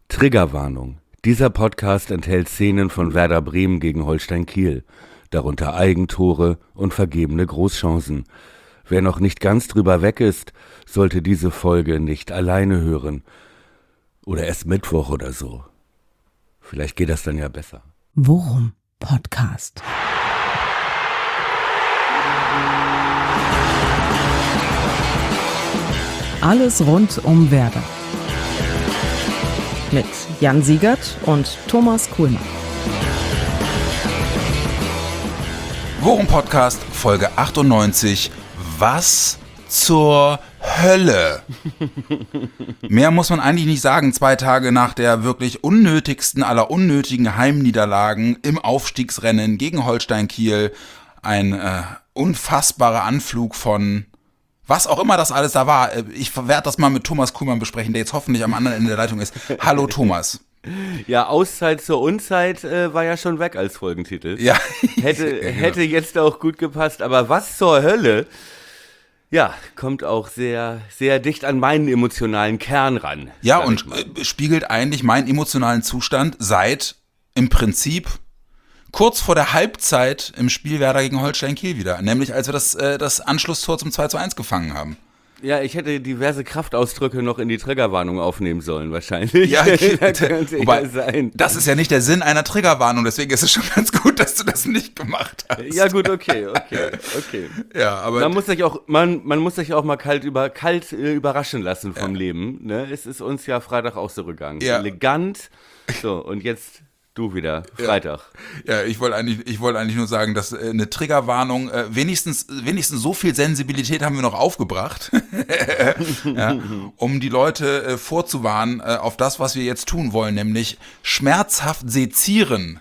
Triggerwarnung. Dieser Podcast enthält Szenen von Werder Bremen gegen Holstein Kiel, darunter Eigentore und vergebene Großchancen. Wer noch nicht ganz drüber weg ist, sollte diese Folge nicht alleine hören. Oder erst Mittwoch oder so. Vielleicht geht das dann ja besser. Worum Podcast. Alles rund um Werder. Mit Jan Siegert und Thomas Kuhlmann. Worum Podcast, Folge 98. Was zur Hölle? Mehr muss man eigentlich nicht sagen, 2 Tage nach der wirklich unnötigsten aller unnötigen Heimniederlagen im Aufstiegsrennen gegen Holstein Kiel. Ein unfassbarer Anflug von was auch immer das alles da war. Ich werde das mal mit Thomas Kuhlmann besprechen, der jetzt hoffentlich am anderen Ende der Leitung ist. Hallo Thomas. Ja, Auszeit zur Unzeit war ja schon weg als Folgentitel. Ja. Hätte jetzt auch gut gepasst, aber was zur Hölle? Ja, kommt auch sehr, sehr dicht an meinen emotionalen Kern ran. Ja, und spiegelt eigentlich meinen emotionalen Zustand seit im Prinzip kurz vor der Halbzeit im Spiel Werder gegen Holstein Kiel wieder. Nämlich als wir das Anschlusstor zum 2:1 gefangen haben. Ja, ich hätte diverse Kraftausdrücke noch in die Triggerwarnung aufnehmen sollen, wahrscheinlich. Ja, wobei, sein. Das ist ja nicht der Sinn einer Triggerwarnung, deswegen ist es schon ganz gut, dass du das nicht gemacht hast. Ja gut, okay. Ja, aber man muss sich auch mal kalt überraschen lassen vom Leben. Ne? Es ist uns ja Freitag auch so gegangen. Ja. Elegant. So, und jetzt du wieder, Freitag. Ja, ich wollte eigentlich nur sagen, dass eine Triggerwarnung, wenigstens so viel Sensibilität haben wir noch aufgebracht, ja, um die Leute vorzuwarnen auf das, was wir jetzt tun wollen, nämlich schmerzhaft sezieren.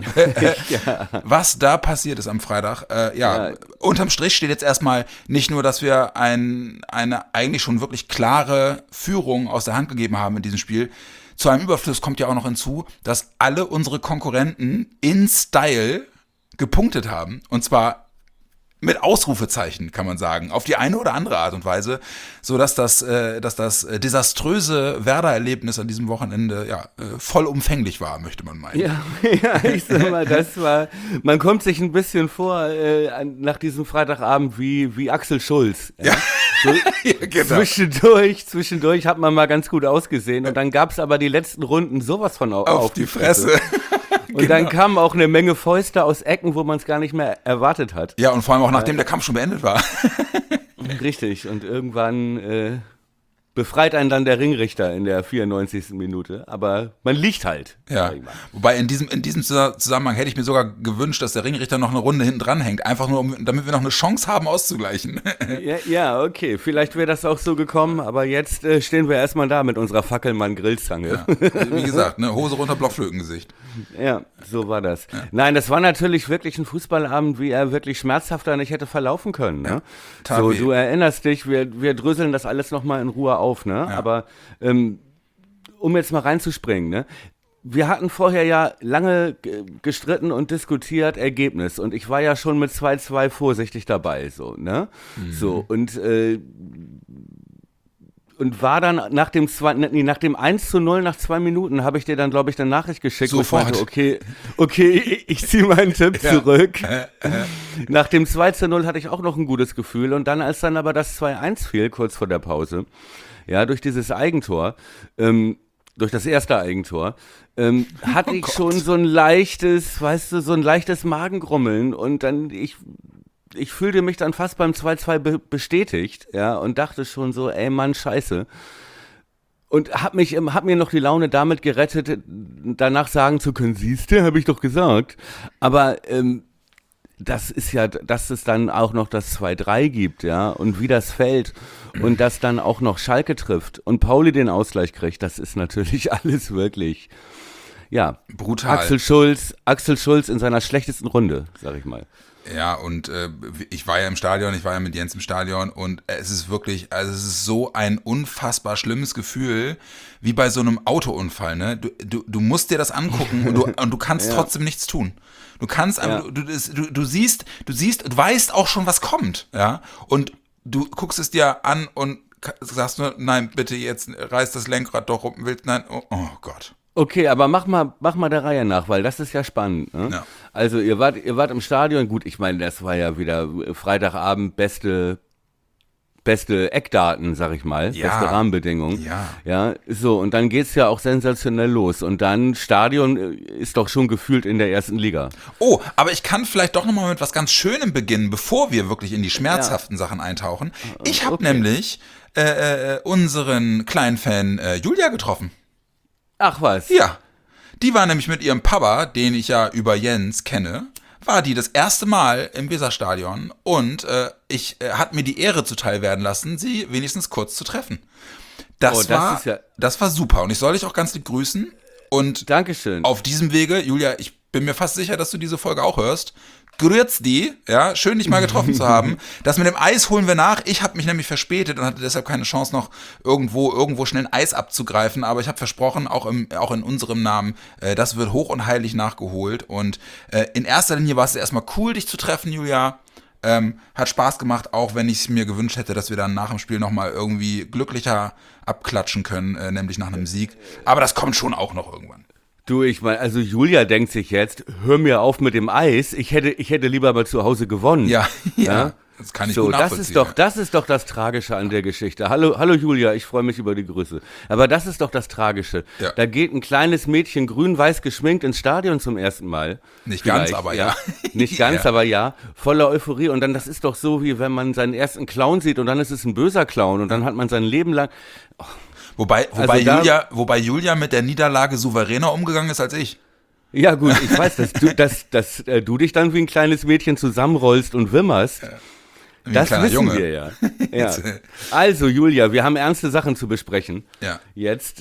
Ja. Was da passiert ist am Freitag. Unterm Strich steht jetzt erstmal nicht nur, dass wir eine eigentlich schon wirklich klare Führung aus der Hand gegeben haben in diesem Spiel. Zu einem Überfluss kommt ja auch noch hinzu, dass alle unsere Konkurrenten in Style gepunktet haben. Und zwar mit Ausrufezeichen, kann man sagen, auf die eine oder andere Art und Weise, sodass das desaströse Werder-Erlebnis an diesem Wochenende vollumfängig war, möchte man meinen. Ja, ich sag mal, man kommt sich ein bisschen vor nach diesem Freitagabend wie Axel Schulz. Ja? So, ja, genau. Zwischendurch hat man mal ganz gut ausgesehen und dann gab es aber die letzten Runden sowas von auf die Fresse. Und genau. Dann kamen auch eine Menge Fäuste aus Ecken, wo man es gar nicht mehr erwartet hat. Ja, und vor allem auch nachdem der Kampf schon beendet war. Richtig, und irgendwann befreit einen dann der Ringrichter in der 94. Minute, aber man liegt halt. Ja, wobei in diesem Zusammenhang hätte ich mir sogar gewünscht, dass der Ringrichter noch eine Runde hinten dran hängt, einfach nur, damit wir noch eine Chance haben auszugleichen. Ja, okay, vielleicht wäre das auch so gekommen, aber jetzt stehen wir erstmal da mit unserer Fackelmann-Grillzange. Ja. Wie gesagt, ne, Hose runter, Blockflötengesicht. Ja, so war das. Ja. Nein, das war natürlich wirklich ein Fußballabend, wie er wirklich schmerzhafter nicht hätte verlaufen können. Ne? Ja, so, du erinnerst dich, wir dröseln das alles nochmal in Ruhe auf, ne? Ja. Aber um jetzt mal reinzuspringen, ne? Wir hatten vorher ja lange gestritten und diskutiert Ergebnis und ich war ja schon mit 2-2 vorsichtig dabei, so, ne? Mhm. So, und war dann nach dem 1:0 nach 2 Minuten habe ich dir dann, glaube ich, eine Nachricht geschickt. Sofort. Und ich meinte, okay, ich ziehe meinen Tipp zurück. Nach dem 2:0 hatte ich auch noch ein gutes Gefühl. Und dann, als dann aber das 2:1 fiel, kurz vor der Pause, ja, durch dieses Eigentor, durch das erste Eigentor, hatte ich schon so ein leichtes Magengrummeln. Und dann, ich fühlte mich dann fast beim 2:2 bestätigt, ja, und dachte schon so, ey Mann, scheiße. Und hab mir noch die Laune damit gerettet, danach sagen zu können, siehste, habe ich doch gesagt. Aber das ist ja, dass es dann auch noch das 2:3 gibt, ja, und wie das fällt und dass dann auch noch Schalke trifft und Pauli den Ausgleich kriegt, das ist natürlich alles wirklich, ja, brutal. Axel Schulz in seiner schlechtesten Runde, sag ich mal. Ja, und ich war ja im Stadion, ich war ja mit Jens im Stadion und es ist wirklich, also es ist so ein unfassbar schlimmes Gefühl, wie bei so einem Autounfall, ne? Du musst dir das angucken und du kannst trotzdem nichts tun. Du kannst einfach, du siehst, du weißt auch schon, was kommt, ja? Und du guckst es dir an und sagst du, nein, bitte jetzt reiß das Lenkrad doch um, willst, nein, oh Gott. Okay, aber mach mal der Reihe nach, weil das ist ja spannend. Ne? Ja. Also ihr wart im Stadion, gut, ich meine, das war ja wieder Freitagabend, beste Eckdaten, sag ich mal, Ja. beste Rahmenbedingungen. Ja. Ja, so, und dann geht's ja auch sensationell los. Und dann, Stadion ist doch schon gefühlt in der ersten Liga. Oh, aber ich kann vielleicht doch nochmal mit was ganz Schönem beginnen, bevor wir wirklich in die schmerzhaften Sachen eintauchen. Ich habe nämlich unseren kleinen Fan Julia getroffen. Ach was. Ja, die war nämlich mit ihrem Papa, den ich ja über Jens kenne, war die das erste Mal im Weserstadion und hat mir die Ehre zuteil werden lassen, sie wenigstens kurz zu treffen. Das war super und ich soll dich auch ganz lieb grüßen und Dankeschön. auf diesem Wege, Julia, ich bin mir fast sicher, dass du diese Folge auch hörst. Grüß die, ja, schön dich mal getroffen zu haben. Das mit dem Eis holen wir nach. Ich habe mich nämlich verspätet und hatte deshalb keine Chance noch irgendwo schnell ein Eis abzugreifen. Aber ich habe versprochen, auch in unserem Namen, das wird hoch und heilig nachgeholt. Und in erster Linie war es erstmal cool, dich zu treffen, Julia. Hat Spaß gemacht, auch wenn ich es mir gewünscht hätte, dass wir dann nach dem Spiel nochmal irgendwie glücklicher abklatschen können, nämlich nach einem Sieg. Aber das kommt schon auch noch irgendwann. Du, ich meine, also Julia denkt sich jetzt, hör mir auf mit dem Eis, ich hätte lieber mal zu Hause gewonnen. Ja. Das kann ich so, gut nachvollziehen. Das ist doch das Tragische an der Geschichte. Hallo Julia, ich freue mich über die Grüße. Aber das ist doch das Tragische. Ja. Da geht ein kleines Mädchen grün-weiß geschminkt ins Stadion zum ersten Mal. Nicht ganz, aber ja. Nicht ganz, Ja. aber ja. Voller Euphorie. Und dann, das ist doch so, wie wenn man seinen ersten Clown sieht und dann ist es ein böser Clown und dann hat man sein Leben lang... Wobei Julia mit der Niederlage souveräner umgegangen ist als ich. Ja gut, ich weiß, dass du dich dann wie ein kleines Mädchen zusammenrollst und wimmerst. Wie ein Das kleiner wissen Junge. wir ja. Also Julia, wir haben ernste Sachen zu besprechen. Ja. Jetzt,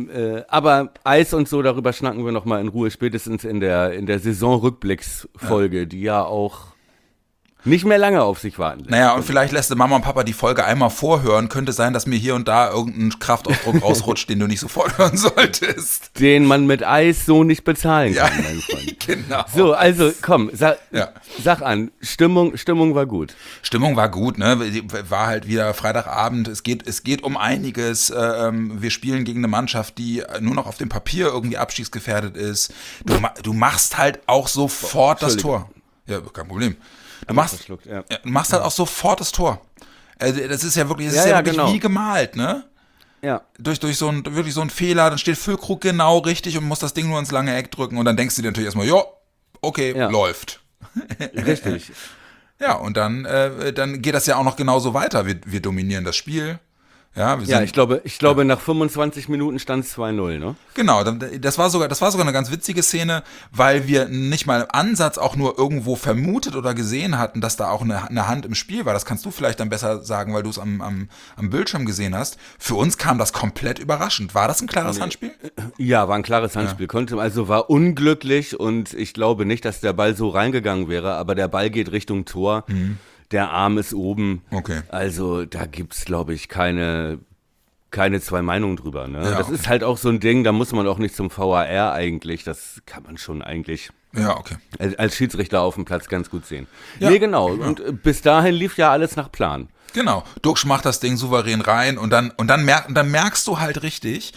aber Eis und so, darüber schnacken wir nochmal in Ruhe, spätestens in der Saisonrückblicksfolge, die ja auch nicht mehr lange auf sich warten lässt. Naja, und vielleicht lässt Mama und Papa die Folge einmal vorhören. Könnte sein, dass mir hier und da irgendein Kraftausdruck rausrutscht, den du nicht sofort hören solltest. Den man mit Eis so nicht bezahlen kann, mein Freund. Genau. So, also komm, sag an, Stimmung war gut. Stimmung war gut, ne? War halt wieder Freitagabend. Es geht um einiges. Wir spielen gegen eine Mannschaft, die nur noch auf dem Papier irgendwie abstiegsgefährdet ist. Du machst halt auch sofort das Tor. Ja, kein Problem. Du machst halt auch sofort das Tor. Das ist ja wirklich, genau. wie gemalt, ne? Ja. Durch so einen Fehler, dann steht Füllkrug genau richtig und muss das Ding nur ins lange Eck drücken und dann denkst du dir natürlich erstmal, okay, läuft. Richtig. Ja, und dann geht das ja auch noch genauso weiter. Wir dominieren das Spiel. Ja, ich glaube nach 25 Minuten stand es 2-0, ne? Genau, das war sogar eine ganz witzige Szene, weil wir nicht mal im Ansatz auch nur irgendwo vermutet oder gesehen hatten, dass da auch eine Hand im Spiel war. Das kannst du vielleicht dann besser sagen, weil du es am Bildschirm gesehen hast. Für uns kam das komplett überraschend. War das ein klares Handspiel? Ja, war ein klares Handspiel. War unglücklich und ich glaube nicht, dass der Ball so reingegangen wäre, aber der Ball geht Richtung Tor. Der Arm ist oben. Okay. Also da gibt's, glaube ich, keine zwei Meinungen drüber. Ne? Ja, das ist halt auch so ein Ding, da muss man auch nicht zum VAR eigentlich. Das kann man schon eigentlich als Schiedsrichter auf dem Platz ganz gut sehen. Ja. Nee, genau. Ja. Und bis dahin lief ja alles nach Plan. Genau, Duxch macht das Ding souverän rein und dann merkst du halt richtig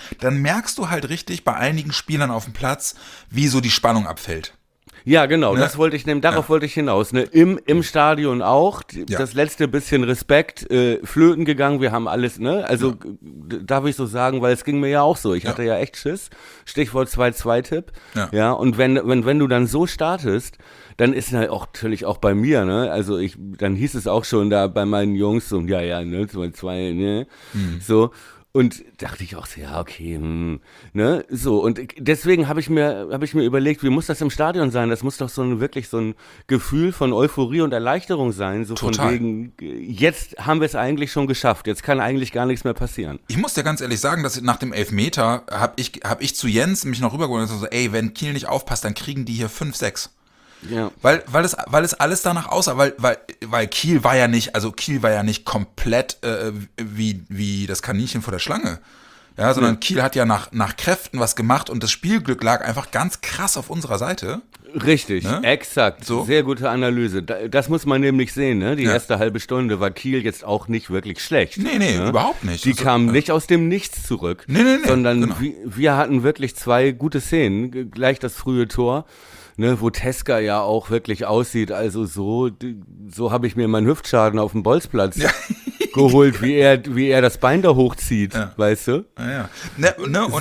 bei einigen Spielern auf dem Platz, wie so die Spannung abfällt. Ja, genau, ne? darauf wollte ich hinaus. Ne? Im Stadion auch, das letzte bisschen Respekt, flöten gegangen, wir haben alles, ne? Also darf ich so sagen, weil es ging mir ja auch so. Ich hatte ja echt Schiss, Stichwort 2-2-Tipp. Ja, und wenn du dann so startest, dann ist halt auch natürlich auch bei mir, ne? Also dann hieß es auch schon da bei meinen Jungs so, ne, 2-2, ne? So. Und dachte ich auch so, ja, okay, ne, so. Und deswegen habe ich mir überlegt, wie muss das im Stadion sein? Das muss doch wirklich so ein Gefühl von Euphorie und Erleichterung sein. So Total. Von wegen, jetzt haben wir es eigentlich schon geschafft. Jetzt kann eigentlich gar nichts mehr passieren. Ich muss dir ganz ehrlich sagen, dass nach dem Elfmeter hab ich zu Jens mich noch rübergeholt und so, ey, wenn Kiel nicht aufpasst, dann kriegen die hier 5-6. Ja. Weil es alles danach aussah, weil Kiel war ja nicht komplett wie das Kaninchen vor der Schlange. Ja, sondern Kiel hat ja nach Kräften was gemacht und das Spielglück lag einfach ganz krass auf unserer Seite. Richtig, Ne? exakt. So? Sehr gute Analyse. Das muss man nämlich sehen, ne? Die erste halbe Stunde war Kiel jetzt auch nicht wirklich schlecht. Nee, ne? überhaupt nicht. Die Also, kamen nicht aus dem Nichts zurück. Nee, sondern genau. wir hatten wirklich 2 gute Szenen. Gleich das frühe Tor, ne, wo Teska ja auch wirklich aussieht. Also so habe ich mir meinen Hüftschaden auf dem Bolzplatz geholt, wie er das Bein da hochzieht, weißt du? Ja. Ne,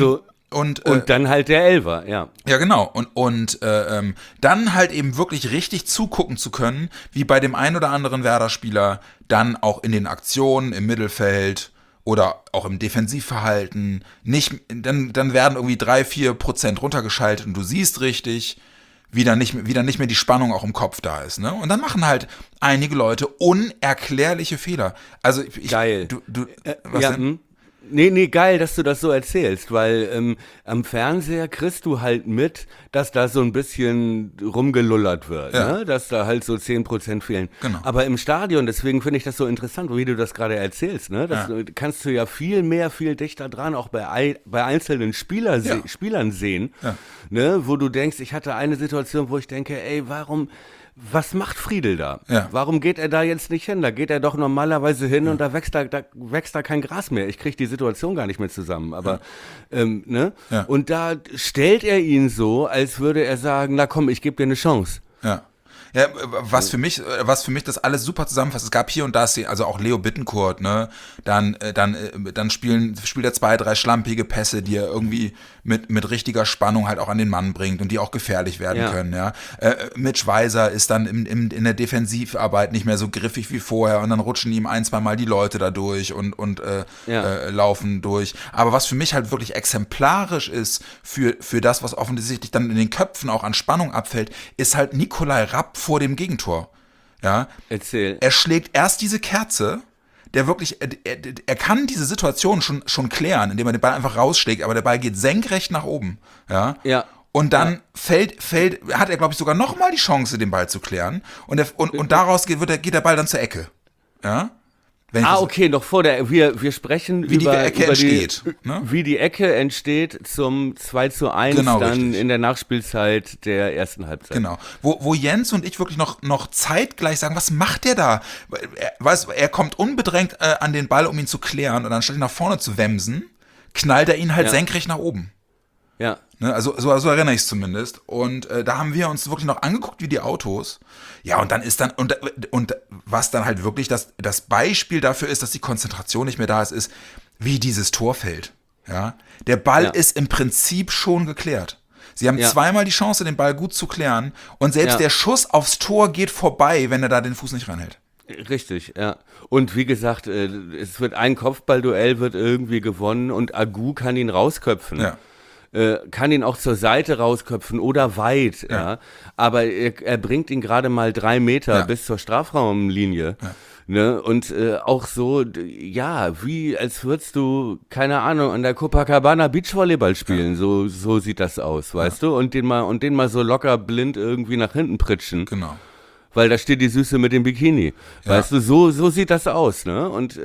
und dann halt der Elfer, ja. Ja, genau. Und dann halt eben wirklich richtig zugucken zu können, wie bei dem ein oder anderen Werder-Spieler dann auch in den Aktionen im Mittelfeld oder auch im Defensivverhalten dann werden irgendwie 3-4% runtergeschaltet und du siehst richtig, wie dann nicht mehr die Spannung auch im Kopf da ist, ne? Und dann machen halt einige Leute unerklärliche Fehler. Also Geil. Was ja, denn? Nee, geil, dass du das so erzählst, weil am Fernseher kriegst du halt mit, dass da so ein bisschen rumgelullert wird, ne? Dass da halt so 10% fehlen. Genau. Aber im Stadion, deswegen finde ich das so interessant, wie du das gerade erzählst, ne? Das kannst du ja viel dichter dran auch bei einzelnen Spielern sehen, ne? Wo du denkst, ich hatte eine Situation, wo ich denke, ey, was macht Friedel da? Ja. Warum geht er da jetzt nicht hin? Da geht er doch normalerweise hin und da wächst da kein Gras mehr. Ich kriege die Situation gar nicht mehr zusammen. Aber, ne? Ja. Und da stellt er ihn so, als würde er sagen, na komm, ich gebe dir eine Chance. Ja. Ja, was für mich das alles super zusammenfasst, es gab hier und da Szenen, also auch Leo Bittencourt, ne, dann spielt er 2, 3 schlampige Pässe, die er irgendwie mit richtiger Spannung halt auch an den Mann bringt und die auch gefährlich werden können, ja. Mitch Weiser ist dann in der Defensivarbeit nicht mehr so griffig wie vorher und dann rutschen ihm 1-2 Mal die Leute da durch und laufen durch. Aber was für mich halt wirklich exemplarisch ist für das, was offensichtlich dann in den Köpfen auch an Spannung abfällt, ist halt Nikolai Rapp vor dem Gegentor. Ja. Erzähl. Er schlägt erst diese Kerze, der wirklich, er kann diese Situation schon klären, indem er den Ball einfach rausschlägt, aber der Ball geht senkrecht nach oben. Ja. Ja. Und dann hat er, glaube ich, sogar nochmal die Chance, den Ball zu klären. Und daraus geht der Ball dann zur Ecke. Ja. Okay, noch vor wir sprechen wie die Ecke entsteht. Wie die Ecke entsteht zum 2:1 genau, dann richtig. in der Nachspielzeit der ersten Halbzeit. Genau. Wo Jens und ich wirklich noch zeitgleich sagen, was macht der da? Er kommt unbedrängt an den Ball, um ihn zu klären und anstatt ihn nach vorne zu wemsen, knallt er ihn halt senkrecht nach oben. Ja. Ne, also so erinnere ich es zumindest. Und da haben wir uns wirklich noch angeguckt wie die Autos. Ja, und dann ist und was dann halt wirklich das Beispiel dafür ist, dass die Konzentration nicht mehr da ist, wie dieses Tor fällt. Ja? Der Ball ist im Prinzip schon geklärt. Sie haben zweimal die Chance, den Ball gut zu klären. Und selbst der Schuss aufs Tor geht vorbei, wenn er da den Fuß nicht reinhält. Richtig, ja. Und wie gesagt, es wird ein Kopfballduell wird irgendwie gewonnen und Agu kann ihn rausköpfen. Ja. Kann ihn auch zur Seite rausköpfen oder weit, ja. Aber er bringt ihn gerade mal 3 Meter bis zur Strafraumlinie. Ja. Ne? Und auch so, wie als würdest du, keine Ahnung, an der Copacabana Beachvolleyball spielen. So sieht das aus, weißt du? Und den mal so locker blind irgendwie nach hinten pritschen. Genau. Weil da steht die Süße mit dem Bikini. Weißt du, so sieht das aus, ne? Und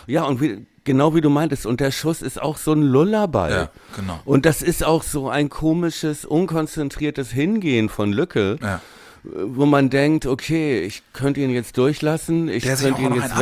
genau wie du meintest, und der Schuss ist auch so ein Lullerball. Ja, genau. Und das ist auch so ein komisches, unkonzentriertes Hingehen von Lücke, wo man denkt, okay, ich könnte ihn jetzt durchlassen, ich könnte ihn jetzt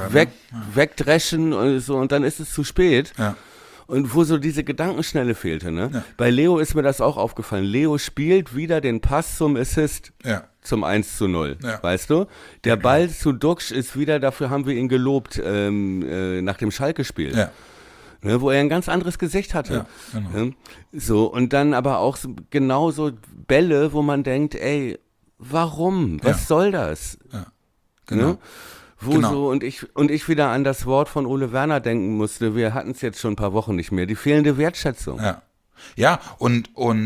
wegdreschen und so, und dann ist es zu spät. Ja. Und wo so diese Gedankenschnelle fehlte, ne? Ja. Bei Leo ist mir das auch aufgefallen. Leo spielt wieder den Pass zum Assist. Ja. Zum 1:0, weißt du? Der Ball zu Duxch ist wieder, dafür haben wir ihn gelobt, nach dem Schalke-Spiel. Ja. Ne, wo er ein ganz anderes Gesicht hatte. Ja, genau. So, und dann aber auch genauso Bälle, wo man denkt, ey, warum? Was soll das? Ja, genau. Ne? So, und ich wieder an das Wort von Ole Werner denken musste, wir hatten es jetzt schon ein paar Wochen nicht mehr, die fehlende Wertschätzung. Ja. Ja, und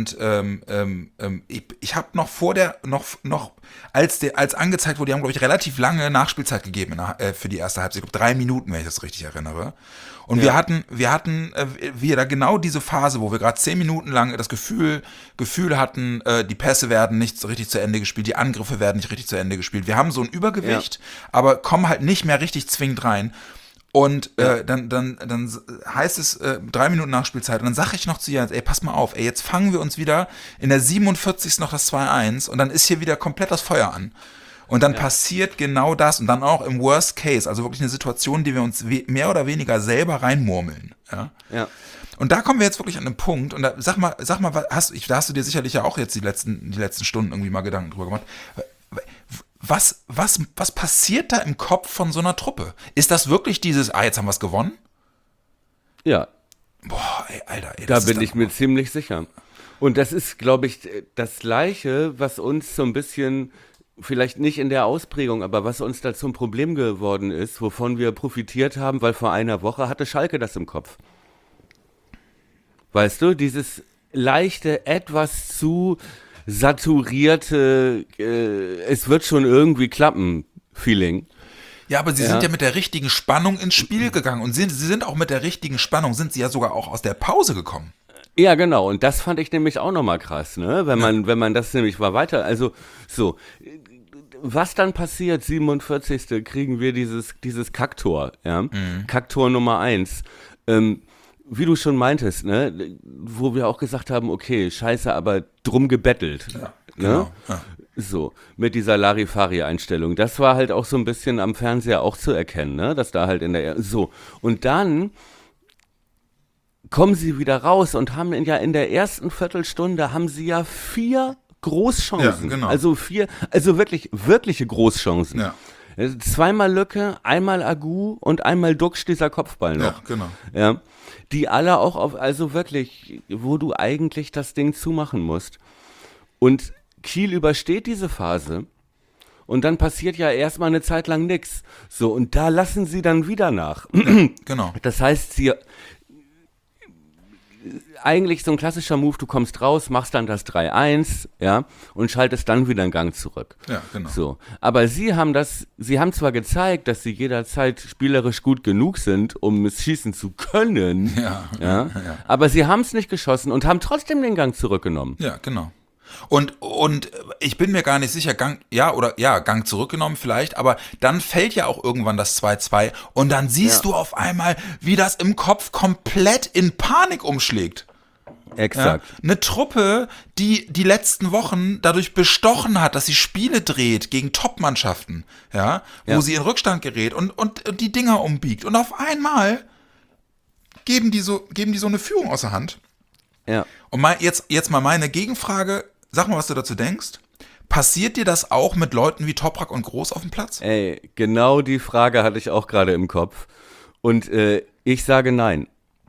ich habe als angezeigt wurde, die haben, glaube ich, relativ lange Nachspielzeit gegeben für die erste Halbzeit, 3 Minuten, wenn ich das richtig erinnere. Und wir hatten wieder genau diese Phase, wo wir gerade 10 Minuten lang das Gefühl hatten, die Pässe werden nicht so richtig zu Ende gespielt, die Angriffe werden nicht richtig zu Ende gespielt. Wir haben so ein Übergewicht, aber kommen halt nicht mehr richtig zwingend rein. Und dann heißt es 3 Minuten Nachspielzeit und dann sage ich noch zu Jens, ey, pass mal auf, ey, jetzt fangen wir uns wieder in der 47. noch das 2-1 und dann ist hier wieder komplett das Feuer an. Und dann passiert genau das und dann auch im Worst Case, also wirklich eine Situation, die wir uns mehr oder weniger selber reinmurmeln. Ja. Und da kommen wir jetzt wirklich an den Punkt und da, sag mal, da hast du dir sicherlich ja auch jetzt die letzten Stunden irgendwie mal Gedanken drüber gemacht. Was passiert da im Kopf von so einer Truppe? Ist das wirklich dieses, jetzt haben wir es gewonnen? Ja. Boah, ey, Alter. Ey, da bin ich mir ziemlich sicher. Und das ist, glaube ich, das Gleiche, was uns so ein bisschen, vielleicht nicht in der Ausprägung, aber was uns da zum Problem geworden ist, wovon wir profitiert haben, weil vor einer Woche hatte Schalke das im Kopf. Weißt du, dieses leichte, etwas zu saturierte, es wird schon irgendwie klappen, Feeling. Ja, aber sie sind ja mit der richtigen Spannung ins Spiel gegangen und sie sind auch mit der richtigen Spannung, sind sie ja sogar auch aus der Pause gekommen. Ja, genau, und das fand ich nämlich auch nochmal krass, ne, wenn man das nämlich war weiter, also so, was dann passiert, 47. kriegen wir dieses Kacktor, ja, Kacktor Nummer 1, wie du schon meintest, ne, wo wir auch gesagt haben, okay, scheiße, aber drum gebettelt. Ja, genau. Ne? Ja. So, mit dieser Larifari-Einstellung. Das war halt auch so ein bisschen am Fernseher auch zu erkennen, ne, dass da halt so. Und dann kommen sie wieder raus und haben in der ersten Viertelstunde haben sie ja 4 Großchancen. Ja, genau. Also wirkliche Großchancen. Ja. 2-mal Lücke, einmal Agu und einmal Duxch, dieser Kopfball noch. Ja, genau. Ja, die alle auch also wirklich, wo du eigentlich das Ding zumachen musst. Und Kiel übersteht diese Phase und dann passiert ja erstmal eine Zeit lang nichts. So, und da lassen sie dann wieder nach. Ja, genau. Das heißt, eigentlich so ein klassischer Move, du kommst raus, machst dann das 3-1, ja, und schaltest dann wieder einen Gang zurück. Ja, genau. So. Aber sie haben zwar gezeigt, dass sie jederzeit spielerisch gut genug sind, um es schießen zu können, ja. Aber sie haben es nicht geschossen und haben trotzdem den Gang zurückgenommen. Ja, genau. Und ich bin mir gar nicht sicher, Gang zurückgenommen vielleicht, aber dann fällt ja auch irgendwann das 2-2 und dann siehst du auf einmal, wie das im Kopf komplett in Panik umschlägt. Exakt. Ja, eine Truppe, die letzten Wochen dadurch bestochen hat, dass sie Spiele dreht gegen Top-Mannschaften, wo sie in Rückstand gerät und die Dinger umbiegt. Und auf einmal geben die so eine Führung aus der Hand. Ja. Und jetzt mal meine Gegenfrage, sag mal, was du dazu denkst. Passiert dir das auch mit Leuten wie Toprak und Groß auf dem Platz? Ey, genau die Frage hatte ich auch gerade im Kopf. Und ich sage nein.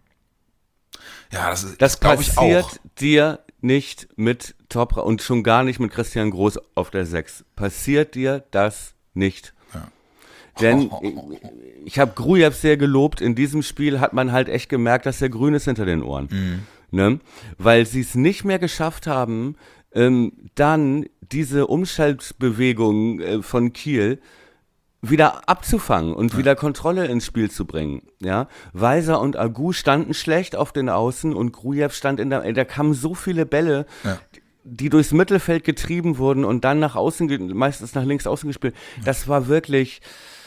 Ja, das glaube ich auch. Passiert dir nicht mit Toprak und schon gar nicht mit Christian Groß auf der 6. Passiert dir das nicht. Ja. Denn ich habe Grujew sehr gelobt. In diesem Spiel hat man halt echt gemerkt, dass der grün ist hinter den Ohren. Mhm. Ne? Weil sie es nicht mehr geschafft haben, dann diese Umschaltbewegung von Kiel wieder abzufangen und wieder Kontrolle ins Spiel zu bringen. Ja? Weiser und Agu standen schlecht auf den Außen und Grujew stand da kamen so viele Bälle, die durchs Mittelfeld getrieben wurden und dann nach außen, meistens nach links außen gespielt. Das war wirklich,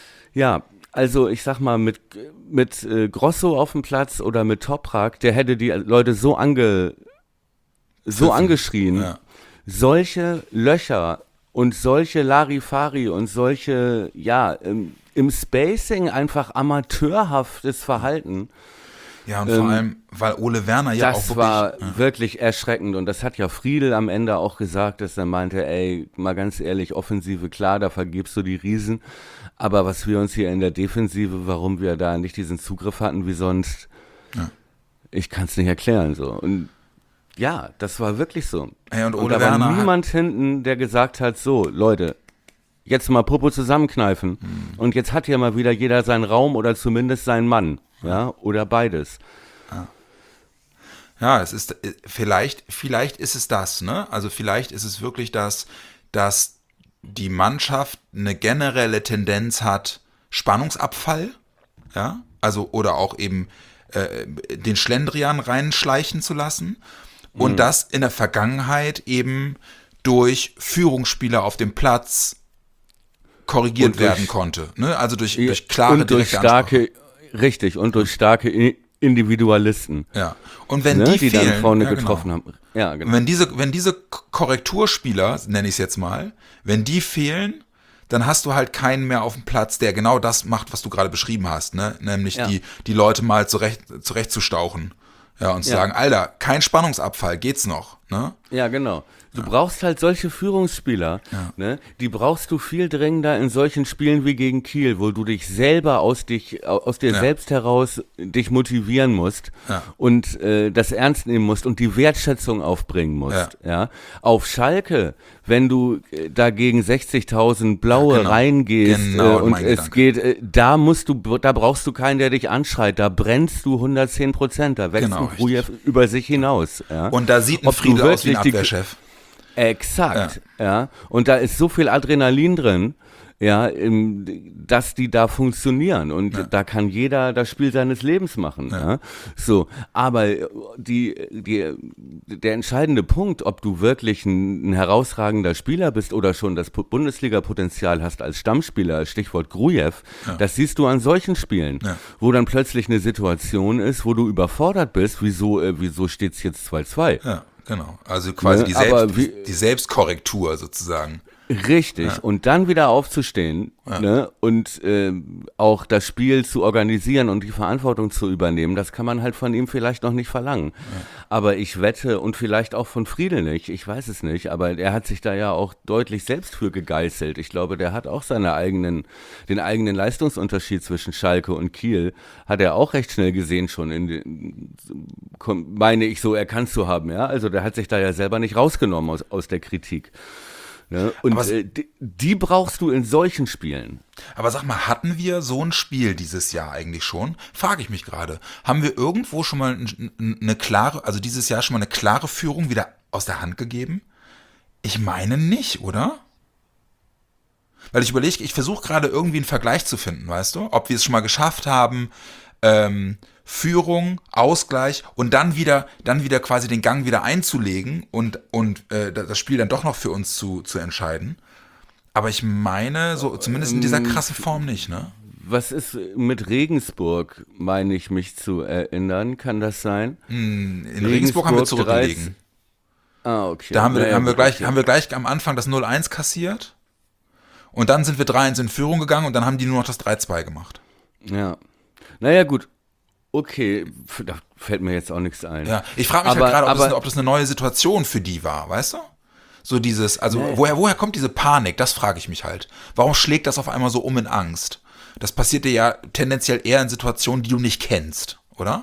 also ich sag mal, mit Grosso auf dem Platz oder mit Toprak, der hätte die Leute so angeschrien. Ja. Solche Löcher und solche Larifari und solche, im Spacing einfach amateurhaftes Verhalten. Ja, und vor allem, weil Ole Werner ja auch wirklich... Das war wirklich erschreckend und das hat ja Friedl am Ende auch gesagt, dass er meinte, ey, mal ganz ehrlich, Offensive, klar, da vergibst du die Riesen, aber was wir uns hier in der Defensive, warum wir da nicht diesen Zugriff hatten wie sonst, ich kann es nicht erklären, so. Und ja, das war wirklich so. Hey, und da war niemand hinten, der gesagt hat, so, Leute, jetzt mal Popo zusammenkneifen und jetzt hat hier mal wieder jeder seinen Raum oder zumindest seinen Mann, oder beides. Ja, es ist, vielleicht ist es das, ne? Also vielleicht ist es wirklich das, dass die Mannschaft eine generelle Tendenz hat, Spannungsabfall, also oder auch eben den Schlendrian reinschleichen zu lassen und das in der Vergangenheit eben durch Führungsspieler auf dem Platz korrigiert werden konnte, ne? Also durch klare, und durch starke, Richtig, und durch starke Individualisten. Ja. Und wenn die die fehlen, dann vorne ja, getroffen genau. haben. Ja, genau. Und wenn diese Korrekturspieler, nenne ich es jetzt mal, wenn die fehlen, dann hast du halt keinen mehr auf dem Platz, der genau das macht, was du gerade beschrieben hast, ne? Nämlich die Leute mal zurechtzustauchen. Ja, und zu sagen, Alter, kein Spannungsabfall, geht's noch, ne? Ja, genau. Du brauchst halt solche Führungsspieler, ne? Die brauchst du viel dringender in solchen Spielen wie gegen Kiel, wo du dich selber aus dir selbst heraus dich motivieren musst und das ernst nehmen musst und die Wertschätzung aufbringen musst. Ja. Auf Schalke, wenn du dagegen 60.000 Blaue reingehst und es geht, da brauchst du keinen, der dich anschreit, da brennst du 110%, da wächst ein Grujew über sich hinaus. Ja. Und da sieht ein Friedel aus wie ein Abwehrchef. Exakt, ja. Und da ist so viel Adrenalin drin, ja, dass die da funktionieren und da kann jeder das Spiel seines Lebens machen. Ja. So, aber der entscheidende Punkt, ob du wirklich ein herausragender Spieler bist oder schon das Bundesliga-Potenzial hast als Stammspieler, Stichwort Grujew, das siehst du an solchen Spielen, wo dann plötzlich eine Situation ist, wo du überfordert bist, wieso steht's jetzt 2-2? Ja. Genau, also quasi die Selbstkorrektur sozusagen. Richtig, und dann wieder aufzustehen ne, und auch das Spiel zu organisieren und die Verantwortung zu übernehmen, das kann man halt von ihm vielleicht noch nicht verlangen. Aber ich wette, und vielleicht auch von Friedel nicht, ich weiß es nicht, aber er hat sich da ja auch deutlich selbst für gegeißelt. Ich glaube, der hat auch den eigenen Leistungsunterschied zwischen Schalke und Kiel, hat er auch recht schnell gesehen schon, meine ich so erkannt zu haben. Ja, also der hat sich da ja selber nicht rausgenommen aus der Kritik. Ja, und die brauchst du in solchen Spielen. Aber sag mal, hatten wir so ein Spiel dieses Jahr eigentlich schon? Frage ich mich gerade. Haben wir irgendwo schon mal also dieses Jahr schon mal eine klare Führung wieder aus der Hand gegeben? Ich meine nicht, oder? Weil ich überlege, ich versuche gerade irgendwie einen Vergleich zu finden, weißt du? Ob wir es schon mal geschafft haben, Führung, Ausgleich und dann wieder quasi den Gang wieder einzulegen und das Spiel dann doch noch für uns zu entscheiden. Aber ich meine, so zumindest in dieser krassen Form nicht, ne? Was ist mit Regensburg, meine ich mich zu erinnern? Kann das sein? In Regensburg haben wir zurückgelegen. Okay. Da haben wir gleich am Anfang das 0-1 kassiert und dann sind wir 3-1 in Führung gegangen und dann haben die nur noch das 3-2 gemacht. Ja. Naja, gut. Okay, da fällt mir jetzt auch nichts ein. Ja, ich frage mich halt gerade, ob das eine neue Situation für die war, weißt du? So dieses, also woher kommt diese Panik? Das frage ich mich halt. Warum schlägt das auf einmal so um in Angst? Das passiert dir ja tendenziell eher in Situationen, die du nicht kennst, oder?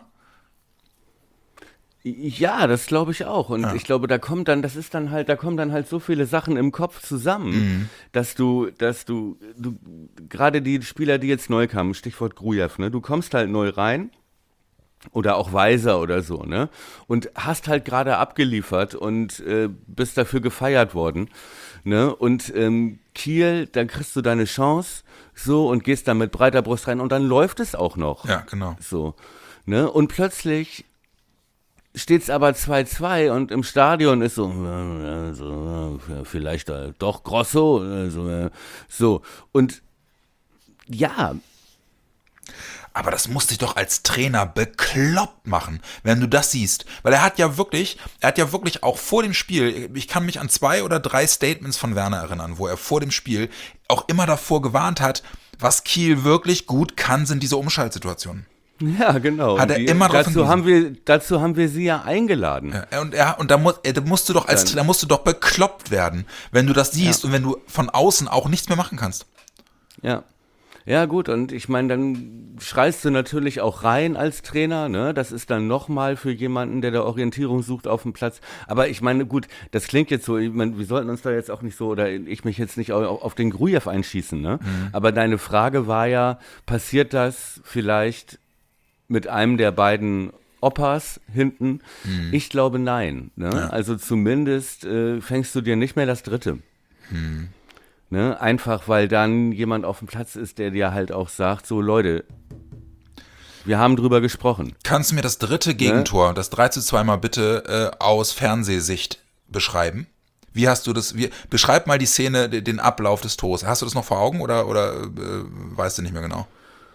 Ja, das glaube ich auch. Und ich glaube, da kommen dann halt so viele Sachen im Kopf zusammen, dass du gerade die Spieler, die jetzt neu kamen, Stichwort Grujew, ne, du kommst halt neu rein. Oder auch Weiser oder so, ne? Und hast halt gerade abgeliefert und bist dafür gefeiert worden, ne? Und Kiel, dann kriegst du deine Chance, so, und gehst dann mit breiter Brust rein und dann läuft es auch noch. Ja, genau. So, ne? Und plötzlich steht's aber 2-2 und im Stadion ist so, vielleicht doch Grosso, so. Und ja. Aber das muss dich doch als Trainer bekloppt machen, wenn du das siehst. Weil er hat ja wirklich auch vor dem Spiel, ich kann mich an 2 oder 3 Statements von Werner erinnern, wo er vor dem Spiel auch immer davor gewarnt hat, was Kiel wirklich gut kann, sind diese Umschaltsituationen. Ja, genau. Hat er immer drauf hingewiesen. Dazu haben wir sie ja eingeladen. Ja, und da musst du doch bekloppt werden, wenn du das siehst und wenn du von außen auch nichts mehr machen kannst. Ja. Ja, gut, und ich meine, dann schreist du natürlich auch rein als Trainer, ne? Das ist dann nochmal für jemanden, der Orientierung sucht auf dem Platz. Aber ich meine, gut, das klingt jetzt so, ich meine, wir sollten uns da jetzt auch nicht so, oder ich mich jetzt nicht auf den Grujew einschießen, ne? Aber deine Frage war ja, passiert das vielleicht mit einem der beiden Oppas hinten? Ich glaube, nein, ne? Ja. Also zumindest fängst du dir nicht mehr das dritte. Ne? Einfach, weil dann jemand auf dem Platz ist, der dir halt auch sagt, so Leute, wir haben drüber gesprochen. Kannst du mir das dritte Gegentor, das 3-2 mal bitte aus Fernsehsicht beschreiben? Wie hast du das, beschreib mal die Szene, den Ablauf des Tors. Hast du das noch vor Augen oder weißt du nicht mehr genau?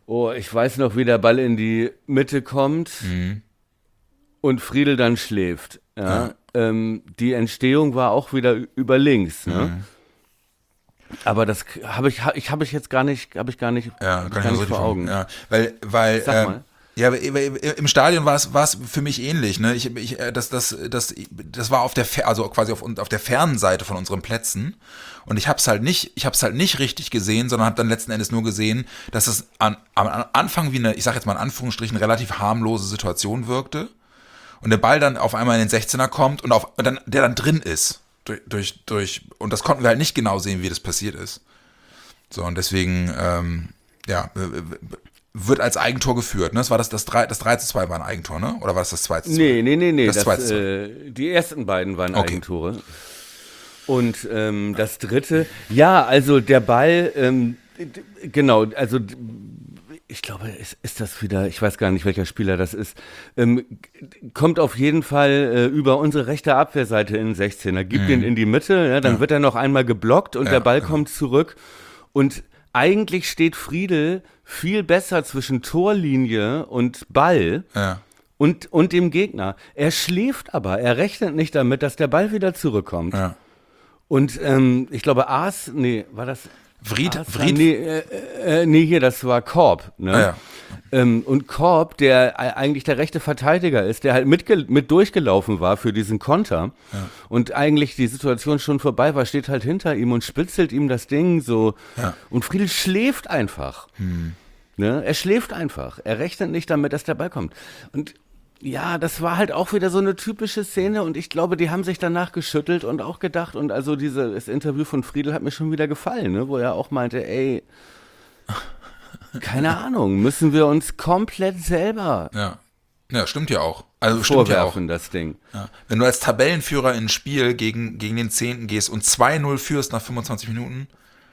Oh, ich weiß noch, wie der Ball in die Mitte kommt und Friedel dann schläft. Ja. Die Entstehung war auch wieder über links. Ne? Aber das habe ich jetzt gar nicht, kann ich gar mir nicht so vor Augen. Ja, weil Sag mal. ja, im Stadion war es für mich ähnlich. Ne? Das war auf der also quasi auf der fernen Seite von unseren Plätzen. Und ich habe es halt nicht richtig gesehen, sondern habe dann letzten Endes nur gesehen, dass es am Anfang wie eine, ich sag jetzt mal in Anführungsstrichen, relativ harmlose Situation wirkte. Und der Ball dann auf einmal in den 16er kommt und der dann drin ist. Und das konnten wir halt nicht genau sehen, wie das passiert ist. So, und deswegen, wird als Eigentor geführt. Ne? Das war das 3:2 war ein Eigentor, ne? Oder war das 2:2? Nee. Das 2:2. Die ersten beiden waren Okay. Eigentore. Und das dritte, ja, also der Ball, genau, also ich glaube, ist das wieder, ich weiß gar nicht, welcher Spieler das ist, kommt auf jeden Fall über unsere rechte Abwehrseite in den 16er, gibt ihn in die Mitte, ja, dann wird er noch einmal geblockt und der Ball kommt zurück und eigentlich steht Friedel viel besser zwischen Torlinie und Ball und dem Gegner. Er schläft aber, er rechnet nicht damit, dass der Ball wieder zurückkommt. Ja. Und ich glaube, war das... Vried? Nee, hier, das war Korb. Ne? Ah, ja. Und Korb, der eigentlich der rechte Verteidiger ist, der halt mit durchgelaufen war für diesen Konter und eigentlich die Situation schon vorbei war, steht halt hinter ihm und spitzelt ihm das Ding so. Ja. Und Friedel schläft einfach. Ne? Er schläft einfach. Er rechnet nicht damit, dass der Ball kommt. Und ja, das war halt auch wieder so eine typische Szene und ich glaube, die haben sich danach geschüttelt und auch gedacht und also das Interview von Friedel hat mir schon wieder gefallen, ne, wo er auch meinte, ey, keine Ahnung, müssen wir uns komplett selber Stimmt ja auch. Also vorwerfen, das Ding. Ja. Wenn du als Tabellenführer in ein Spiel gegen den 10. gehst und 2:0 führst nach 25 Minuten,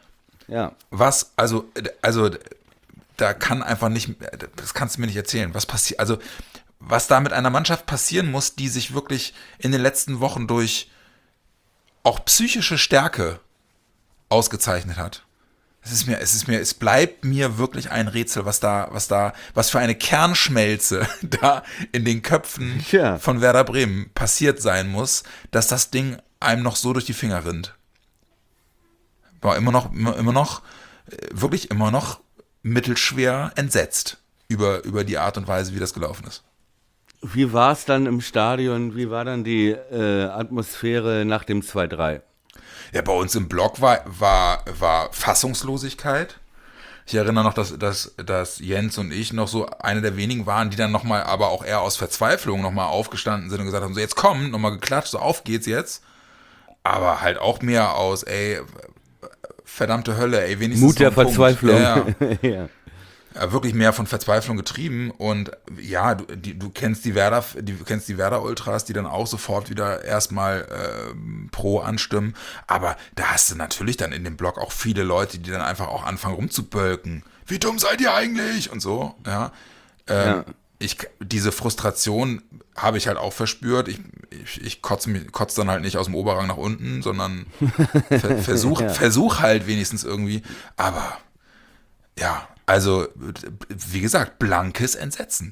da kann einfach nicht, das kannst du mir nicht erzählen, was passiert, also was da mit einer Mannschaft passieren muss, die sich wirklich in den letzten Wochen durch auch psychische Stärke ausgezeichnet hat. Es bleibt mir wirklich ein Rätsel, was für eine Kernschmelze da in den Köpfen von Werder Bremen passiert sein muss, dass das Ding einem noch so durch die Finger rinnt. War immer noch mittelschwer entsetzt über die Art und Weise, wie das gelaufen ist. Wie war es dann im Stadion? Wie war dann die Atmosphäre nach dem 2:3? Ja, bei uns im Block war Fassungslosigkeit. Ich erinnere noch, dass Jens und ich noch so eine der wenigen waren, die dann nochmal, aber auch eher aus Verzweiflung nochmal aufgestanden sind und gesagt haben, so jetzt komm, nochmal geklatscht, so auf geht's jetzt. Aber halt auch mehr aus, ey, verdammte Hölle, ey, wenigstens Mut der Verzweiflung. Ja. Wirklich mehr von Verzweiflung getrieben und ja, du kennst die Werder-Ultras, die dann auch sofort wieder erstmal pro anstimmen, aber da hast du natürlich dann in dem Block auch viele Leute, die dann einfach auch anfangen rumzubölken. Wie dumm seid ihr eigentlich? Und so, ja. Diese Frustration habe ich halt auch verspürt. Ich kotze dann halt nicht aus dem Oberrang nach unten, sondern versuch halt wenigstens irgendwie, aber ja, also, wie gesagt, blankes Entsetzen.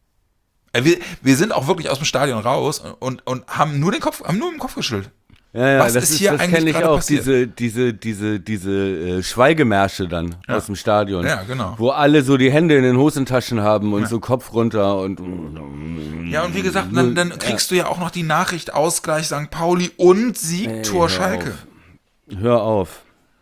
Wir sind auch wirklich aus dem Stadion raus und haben nur im Kopf geschüttelt. Ja, was das ist hier eigentlich kenne ich gerade auch, passiert? diese Schweigemärsche dann aus dem Stadion. Ja, genau. Wo alle so die Hände in den Hosentaschen haben und so Kopf runter und ja, und wie gesagt, dann kriegst du ja auch noch die Nachricht Ausgleich St. Pauli und Siegtor Schalke. Hör auf.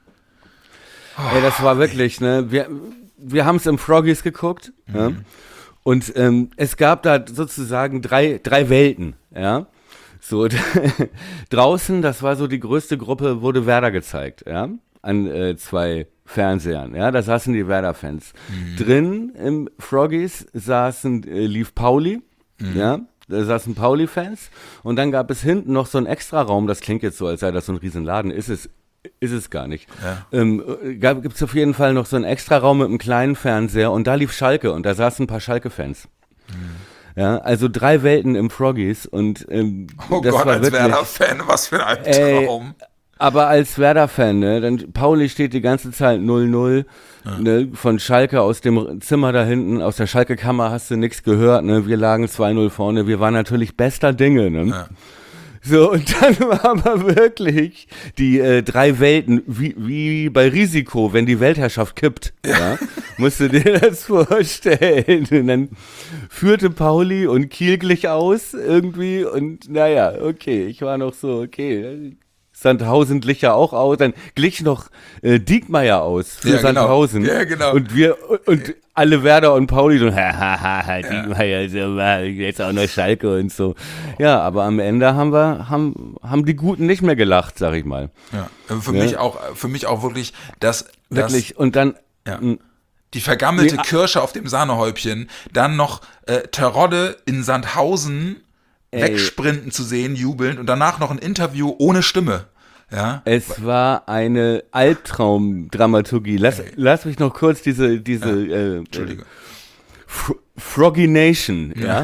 Ey, das war wirklich, ne, wir haben es im Froggies geguckt, ja? Und es gab da sozusagen drei Welten, ja. So, draußen, das war so die größte Gruppe, wurde Werder gezeigt, ja, an 2 Fernsehern, ja, da saßen die Werder-Fans. Drin im Froggies lief Pauli, ja, da saßen Pauli-Fans und dann gab es hinten noch so einen Extraraum, das klingt jetzt so, als sei das so ein Riesenladen, ist es gar nicht. Ja. Gibt es auf jeden Fall noch so einen Extraraum mit einem kleinen Fernseher und da lief Schalke und da saßen ein paar Schalke-Fans. Ja, also 3 Welten im Froggies und oh das Gott, war als wirklich, Werder-Fan, was für ein Albtraum. Aber als Werder-Fan, ne, dann Pauli steht die ganze Zeit 0-0, ne, von Schalke aus dem Zimmer da hinten, aus der Schalke-Kammer hast du nichts gehört, ne, wir lagen 2-0 vorne, wir waren natürlich bester Dinge, ne. Ja. So, und dann waren wir wirklich die drei Welten, wie bei Risiko, wenn die Weltherrschaft kippt, ja, musst du dir das vorstellen. Und dann führte Pauli und Kiel glich aus irgendwie und naja, okay, ich war noch so, okay, Sandhausen glich ja auch aus, dann glich noch Diekmeyer aus für Sandhausen. Ja, genau. Und wir, und alle Werder und Pauli so, Diekmeyer, jetzt auch noch Schalke und so. Ja, aber am Ende haben die Guten nicht mehr gelacht, sag ich mal. Ja, für mich auch wirklich, wirklich, und dann, die vergammelte Kirsche auf dem Sahnehäubchen, dann noch Terodde in Sandhausen wegsprinten zu sehen, jubelnd und danach noch ein Interview ohne Stimme. Ja? Es war eine Albtraumdramaturgie. Lass mich noch kurz diese Entschuldige. Froggy Nation, ja.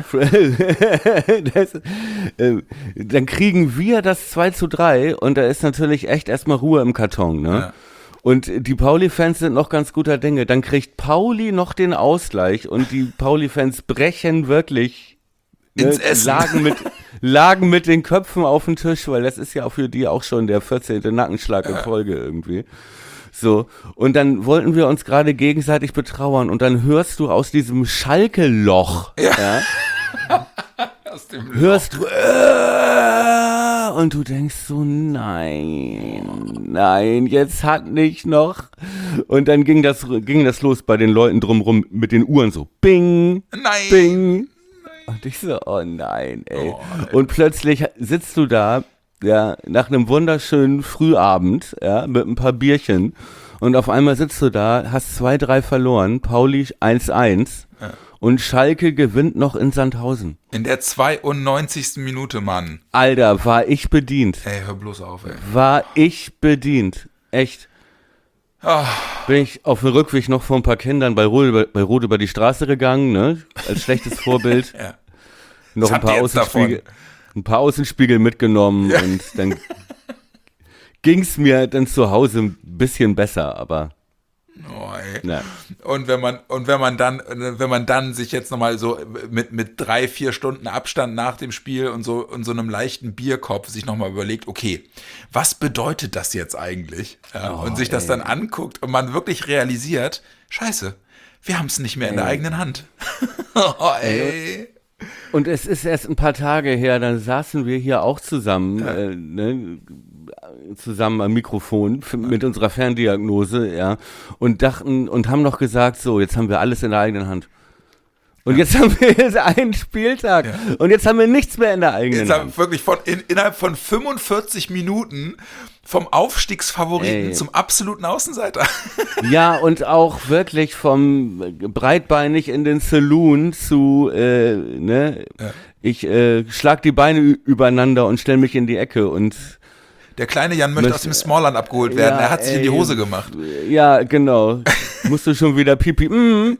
Dann kriegen wir das 2-3 und da ist natürlich echt erstmal Ruhe im Karton, ne? Ja. Und die Pauli-Fans sind noch ganz guter Dinge. Dann kriegt Pauli noch den Ausgleich und die Pauli-Fans brechen wirklich ins Essen. Lagen mit den Köpfen auf den Tisch, weil das ist ja auch für die auch schon der 14. Nackenschlag in Folge irgendwie. So, und dann wollten wir uns gerade gegenseitig betrauern und dann hörst du aus diesem Schalke-Loch, Aus dem hörst du und du denkst so, nein, jetzt hat nicht noch. Und dann ging das los bei den Leuten drumrum mit den Uhren so, bing, bing. Und ich so, oh nein, ey. Und plötzlich sitzt du da, ja, nach einem wunderschönen Frühabend, ja, mit ein paar Bierchen. Und auf einmal sitzt du da, hast 2-3 verloren, Pauli 1-1 und Schalke gewinnt noch in Sandhausen. In der 92. Minute, Mann. Alter, war ich bedient. Ey, hör bloß auf, ey. War ich bedient. Echt. Bin ich auf dem Rückweg noch vor ein paar Kindern bei Rot über die Straße gegangen, ne? Als schlechtes Vorbild. Noch ein paar Außenspiegel mitgenommen und dann ging es mir dann zu Hause ein bisschen besser, aber Oh, ey. Und wenn man dann sich jetzt nochmal so mit 3-4 Stunden Abstand nach dem Spiel und so einem leichten Bierkopf sich nochmal überlegt, okay, was bedeutet das jetzt eigentlich? Ja, und sich das dann anguckt und man wirklich realisiert, scheiße, wir haben es nicht mehr in der eigenen Hand. Ey. Und es ist erst ein paar Tage her, dann saßen wir hier auch zusammen, zusammen am Mikrofon mit unserer Ferndiagnose, ja, und dachten und haben noch gesagt, so, jetzt haben wir alles in der eigenen Hand. Und jetzt haben wir jetzt einen Spieltag und jetzt haben wir nichts mehr in der eigenen Hand. Jetzt haben wir wirklich innerhalb von 45 Minuten vom Aufstiegsfavoriten zum absoluten Außenseiter. Ja, und auch wirklich vom breitbeinig in den Saloon zu, ich schlag die Beine übereinander und stell mich in die Ecke und der kleine Jan möchte aus dem Smallland abgeholt werden, er hat sich in die Hose gemacht. Ja, genau. Musst du schon wieder pipi.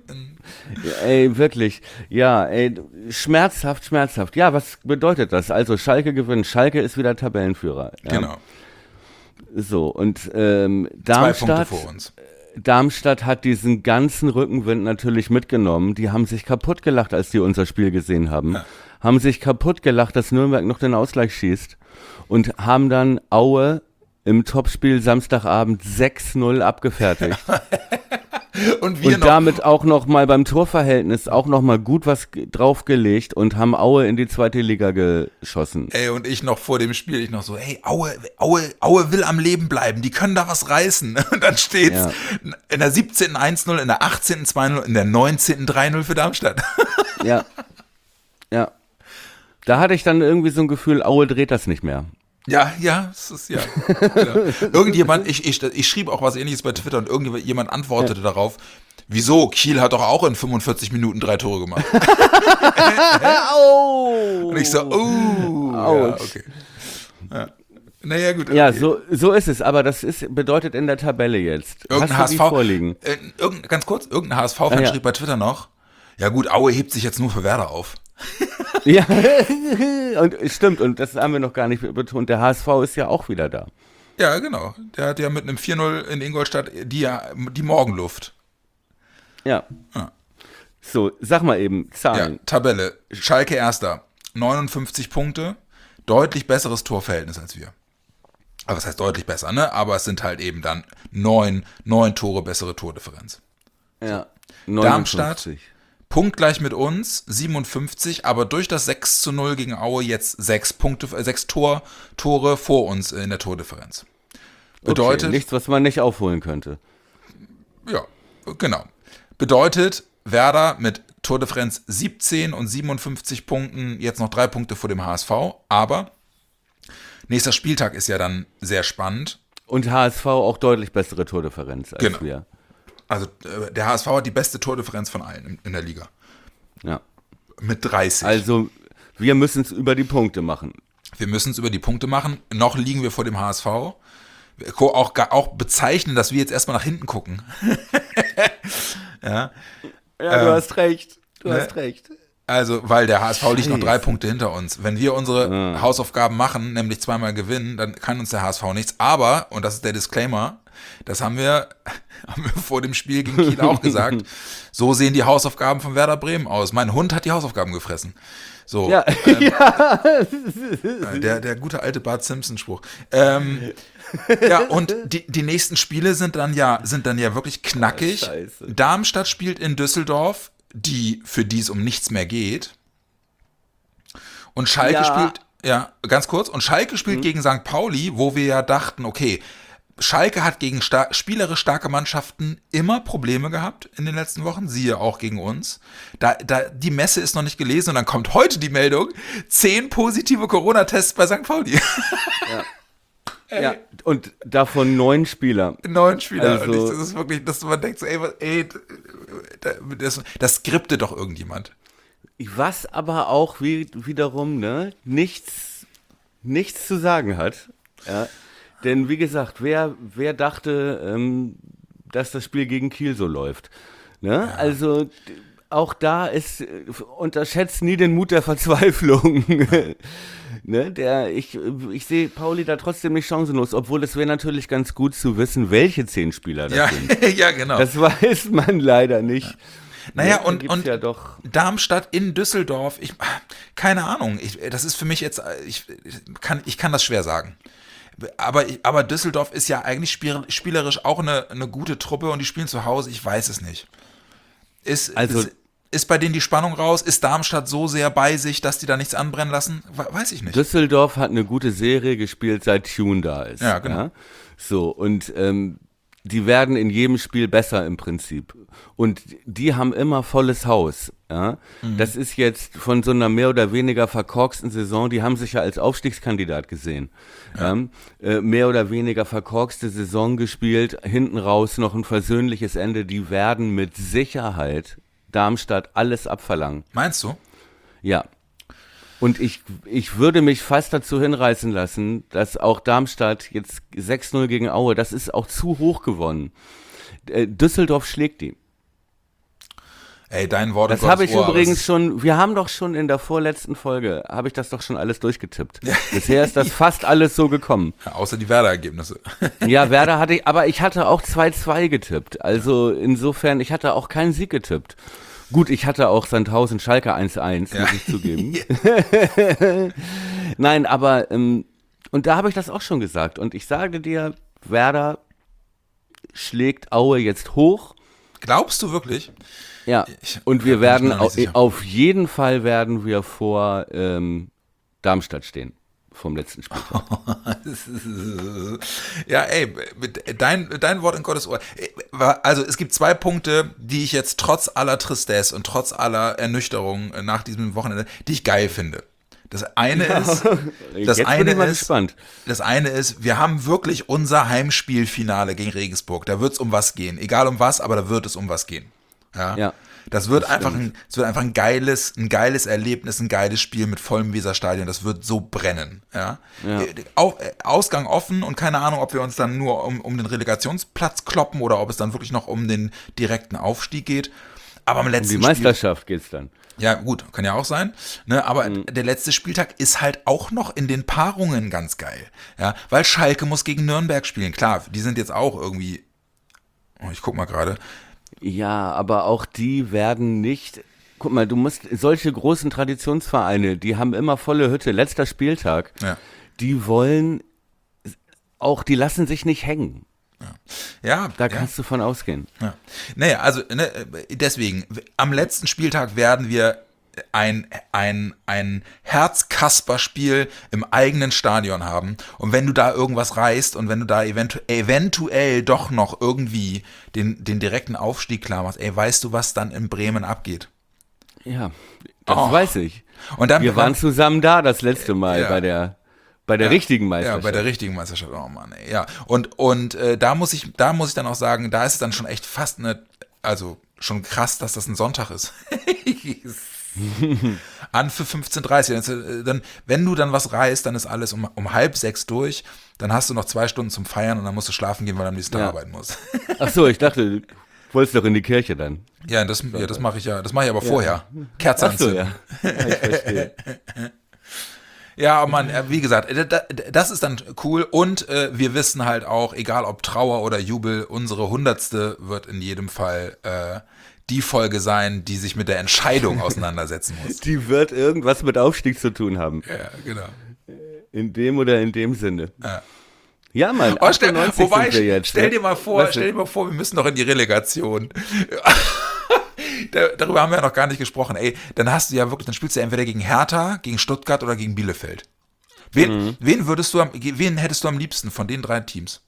Ey, wirklich. Ja, ey, schmerzhaft. Ja, was bedeutet das? Also Schalke gewinnt. Schalke ist wieder Tabellenführer. Ja. Genau. So, und 2 Punkte vor uns. Darmstadt hat diesen ganzen Rückenwind natürlich mitgenommen. Die haben sich kaputt gelacht, als die unser Spiel gesehen haben. Ja. Haben sich kaputt gelacht, dass Nürnberg noch den Ausgleich schießt. Und haben dann Aue im Topspiel Samstagabend 6-0 abgefertigt. Und damit auch noch mal beim Torverhältnis auch noch mal gut was draufgelegt und haben Aue in die 2. Liga geschossen. Ey, und ich noch vor dem Spiel, hey, Aue will am Leben bleiben, die können da was reißen. Und dann steht's in der 17. 1-0, in der 18. 2-0, in der 19. 3-0 für Darmstadt. Ja. Da hatte ich dann irgendwie so ein Gefühl, Aue dreht das nicht mehr. Ja, es ist ja. Irgendjemand, ich schrieb auch was Ähnliches bei Twitter und irgendjemand antwortete darauf, wieso? Kiel hat doch auch in 45 Minuten 3 Tore gemacht. Und ich so, ja, okay. Ja. Naja, gut. Okay. Ja, so ist es, aber das bedeutet in der Tabelle jetzt. Irgendein Hast du die vorliegen? Ganz kurz, irgendein HSV-Fan schrieb bei Twitter noch, ja gut, Aue hebt sich jetzt nur für Werder auf. Ja, und stimmt, und das haben wir noch gar nicht betont, der HSV ist ja auch wieder da. Ja, genau. Der hat ja mit einem 4-0 in Ingolstadt die Morgenluft. Ja. So, sag mal eben, Ja, Zahlen. Tabelle. Schalke Erster. 59 Punkte. Deutlich besseres Torverhältnis als wir. Aber was heißt deutlich besser, ne? Aber es sind halt eben dann 9 Tore bessere Tordifferenz. Ja. Darmstadt, 59. punktgleich mit uns, 57, aber durch das 6-0 gegen Aue jetzt 6 Tore vor uns in der Tordifferenz. Bedeutet, Okay, nichts, was man nicht aufholen könnte. ja, genau. Bedeutet, Werder mit Tordifferenz 17 und 57 Punkten, jetzt noch 3 Punkte vor dem HSV, aber nächster Spieltag ist ja dann sehr spannend. Und HSV auch deutlich bessere Tordifferenz als Genau. wir. Also der HSV hat die beste Tordifferenz von allen in der Liga. Ja. Mit 30. Also, wir müssen es über die Punkte machen. Wir müssen es über die Punkte machen. Noch liegen wir vor dem HSV. Auch bezeichnen, dass wir jetzt erstmal nach hinten gucken. Ja, du hast recht. Du ne? hast recht. Also, weil der HSV liegt noch 3 Scheiße. Punkte hinter uns. Wenn wir unsere Hausaufgaben machen, nämlich zweimal gewinnen, dann kann uns der HSV nichts. Aber, und das ist der Disclaimer, das haben wir vor dem Spiel gegen Kiel auch gesagt, so sehen die Hausaufgaben von Werder Bremen aus. Mein Hund hat die Hausaufgaben gefressen. So, Ja. der gute alte Bart Simpson-Spruch. Ja, und die nächsten Spiele sind dann ja wirklich knackig. Scheiße. Darmstadt spielt in Düsseldorf, für die es um nichts mehr geht. Und Schalke spielt, ja, ganz kurz, und Schalke spielt gegen St. Pauli, wo wir ja dachten, okay, Schalke hat gegen spielerisch starke Mannschaften immer Probleme gehabt in den letzten Wochen, siehe auch gegen uns. Die Messe ist noch nicht gelesen und dann kommt heute die Meldung, 10 positive Corona-Tests bei St. Pauli. Ja, und davon 9 Spieler. 9 Spieler. Also, und das ist wirklich, dass man denkt so, das skriptet doch irgendjemand. was aber auch wiederum nichts zu sagen hat. Ja. Denn wie gesagt, wer dachte, dass das Spiel gegen Kiel so läuft? Ne? Ja. Also auch da ist, unterschätzt nie den Mut der Verzweiflung. Ne? Ich sehe Pauli da trotzdem nicht chancenlos, obwohl es wäre natürlich ganz gut zu wissen, welche 10 Spieler das sind. Ja, genau. Das weiß man leider nicht. Ja. Naja, und ja doch Darmstadt in Düsseldorf, keine Ahnung, das ist für mich jetzt, ich kann das schwer sagen. Aber Düsseldorf ist ja eigentlich spielerisch auch eine gute Truppe und die spielen zu Hause, ich weiß es nicht. Ist bei denen die Spannung raus? Ist Darmstadt so sehr bei sich, dass die da nichts anbrennen lassen? Weiß ich nicht. Düsseldorf hat eine gute Serie gespielt, seit Tune da ist. Ja, genau. Ja? So, und die werden in jedem Spiel besser im Prinzip. Und die haben immer volles Haus. Ja? Das ist jetzt von so einer mehr oder weniger verkorksten Saison, die haben sich ja als Aufstiegskandidat gesehen. Ja. Mehr oder weniger verkorkste Saison gespielt, hinten raus noch ein versöhnliches Ende. Die werden mit Sicherheit Darmstadt alles abverlangen. Meinst du? Ja. Und ich würde mich fast dazu hinreißen lassen, dass auch Darmstadt jetzt 6-0 gegen Aue, das ist auch zu hoch gewonnen. Düsseldorf schlägt die. Ey, dein Wort Das habe ich übrigens schon, wir haben doch schon in der vorletzten Folge, habe ich das doch schon alles durchgetippt. Bisher ist das fast alles so gekommen. Ja, außer die Werder-Ergebnisse. Ja, Werder aber ich hatte auch 2-2 getippt. Also insofern, ich hatte auch keinen Sieg getippt. Gut, ich hatte auch Sandhausen Schalke 1-1, muss ich zugeben. Nein, aber, und da habe ich das auch schon gesagt. Und ich sage dir, Werder schlägt Aue jetzt hoch. Glaubst du wirklich? Ja, und wir werden, auf jeden Fall werden wir vor Darmstadt stehen. Vom letzten Spiel. Ja, ey, dein Wort in Gottes Ohr. Also es gibt 2 Punkte, die ich jetzt trotz aller Tristesse und trotz aller Ernüchterung nach diesem Wochenende, die ich geil finde. Das eine ist, wir haben wirklich unser Heimspielfinale gegen Regensburg. Da wird es um was gehen. Egal um was, aber da wird es um was gehen. Ja. Das wird einfach ein geiles Erlebnis, ein geiles Spiel mit vollem Weserstadion. Das wird so brennen. Ja? Ausgang offen und keine Ahnung, ob wir uns dann nur um den Relegationsplatz kloppen oder ob es dann wirklich noch um den direkten Aufstieg geht. Aber am letzten die Meisterschaft geht's dann. Ja, gut, kann ja auch sein, ne, aber der letzte Spieltag ist halt auch noch in den Paarungen ganz geil, ja, weil Schalke muss gegen Nürnberg spielen, klar, die sind jetzt auch irgendwie, ich guck mal gerade. Ja, aber auch die werden nicht. Guck mal, du musst solche großen Traditionsvereine, die haben immer volle Hütte, letzter Spieltag. Ja. Die wollen auch, die lassen sich nicht hängen. Ja, Da kannst du von ausgehen. Ja. Naja, also deswegen, am letzten Spieltag werden wir ein Herzkasper-Spiel im eigenen Stadion haben. Und wenn du da irgendwas reißt und wenn du da eventuell doch noch irgendwie den direkten Aufstieg klar machst, weißt du, was dann in Bremen abgeht? Ja, das weiß ich. Und dann, Wir waren zusammen da das letzte Mal ja. bei der richtigen Meisterschaft. Ja, bei der richtigen Meisterschaft. Oh Mann, ey. Ja. Und da muss ich dann auch sagen, da ist es dann schon echt fast also schon krass, dass das ein Sonntag ist. An für 15:30 Uhr. Dann, wenn du dann was reißt, dann ist alles um 5:30 durch. Dann hast du noch 2 Stunden zum Feiern und dann musst du schlafen gehen, weil du am nächsten Tag arbeiten musst. Ach so, ich dachte, du wolltest doch in die Kirche dann. Ja, das mache ich ja. Das mache ich aber vorher. Kerze anzünden. Ach so, ja. Ich verstehe. Ja, Mann, wie gesagt, das ist dann cool und wir wissen halt auch, egal ob Trauer oder Jubel, unsere 100. wird in jedem Fall die Folge sein, die sich mit der Entscheidung auseinandersetzen muss. Die wird irgendwas mit Aufstieg zu tun haben. Ja, genau. In dem oder in dem Sinne. Ja. Ja, Mann, Stell dir mal vor, wir müssen noch in die Relegation. Darüber haben wir ja noch gar nicht gesprochen. Dann hast du ja wirklich, dann spielst du entweder gegen Hertha, gegen Stuttgart oder gegen Bielefeld. Wen hättest du am liebsten von den 3 Teams?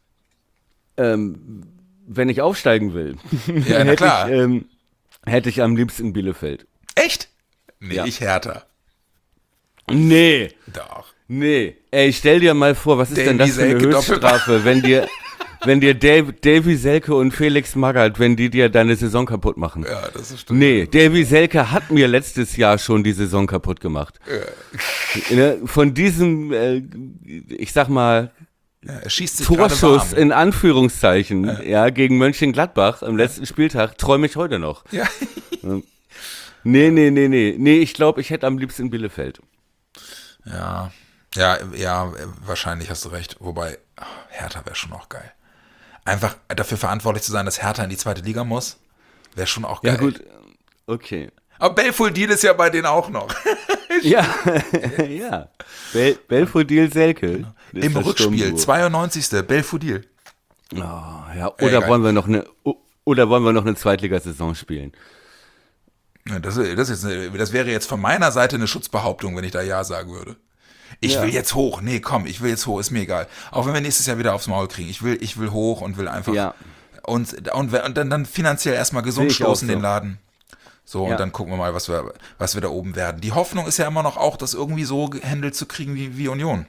Wenn ich aufsteigen will, Ja, na klar. hätte ich am liebsten Bielefeld. Echt? Nee, Ja. ich Hertha. Nee. Doch. Nee. Ey, stell dir mal vor, was ist denn das für eine Selke Höchststrafe, wenn dir Davy Selke und Felix Magath, wenn die dir deine Saison kaputt machen? Ja, das ist stimmt. Nee, Davy Selke hat mir letztes Jahr schon die Saison kaputt gemacht. Ja. Von diesem, ich sag mal, Ja, er schießt sich gerade Torschuss warm. in Anführungszeichen, ja, gegen Mönchengladbach am letzten Spieltag, träume ich heute noch. Ja. Nee. Nee, ich glaube, ich hätte am liebsten Bielefeld. Ja, wahrscheinlich hast du recht. Wobei, Hertha wäre schon auch geil. Einfach dafür verantwortlich zu sein, dass Hertha in die 2. Liga muss, wäre schon auch geil. Ja, gut, okay. Aber Belfodil ist ja bei denen auch noch. Ja, ja. Belfodil Selke. Das Im ist das Rückspiel, Sturmduo. 92. Belfodil. Oh, ja, Geil. wollen wir noch eine Zweitligasaison spielen? Ja, das wäre jetzt von meiner Seite eine Schutzbehauptung, wenn ich da Ja sagen würde. Ich will jetzt hoch. Nee, komm, ich will jetzt hoch, ist mir egal. Auch wenn wir nächstes Jahr wieder aufs Maul kriegen. Ich will hoch und will einfach Ja. und dann finanziell erstmal gesund Sehe ich auch stoßen so. den Laden. So, Ja. und dann gucken wir mal, was wir da oben werden. Die Hoffnung ist ja immer noch auch, das irgendwie so gehandelt zu kriegen wie Union.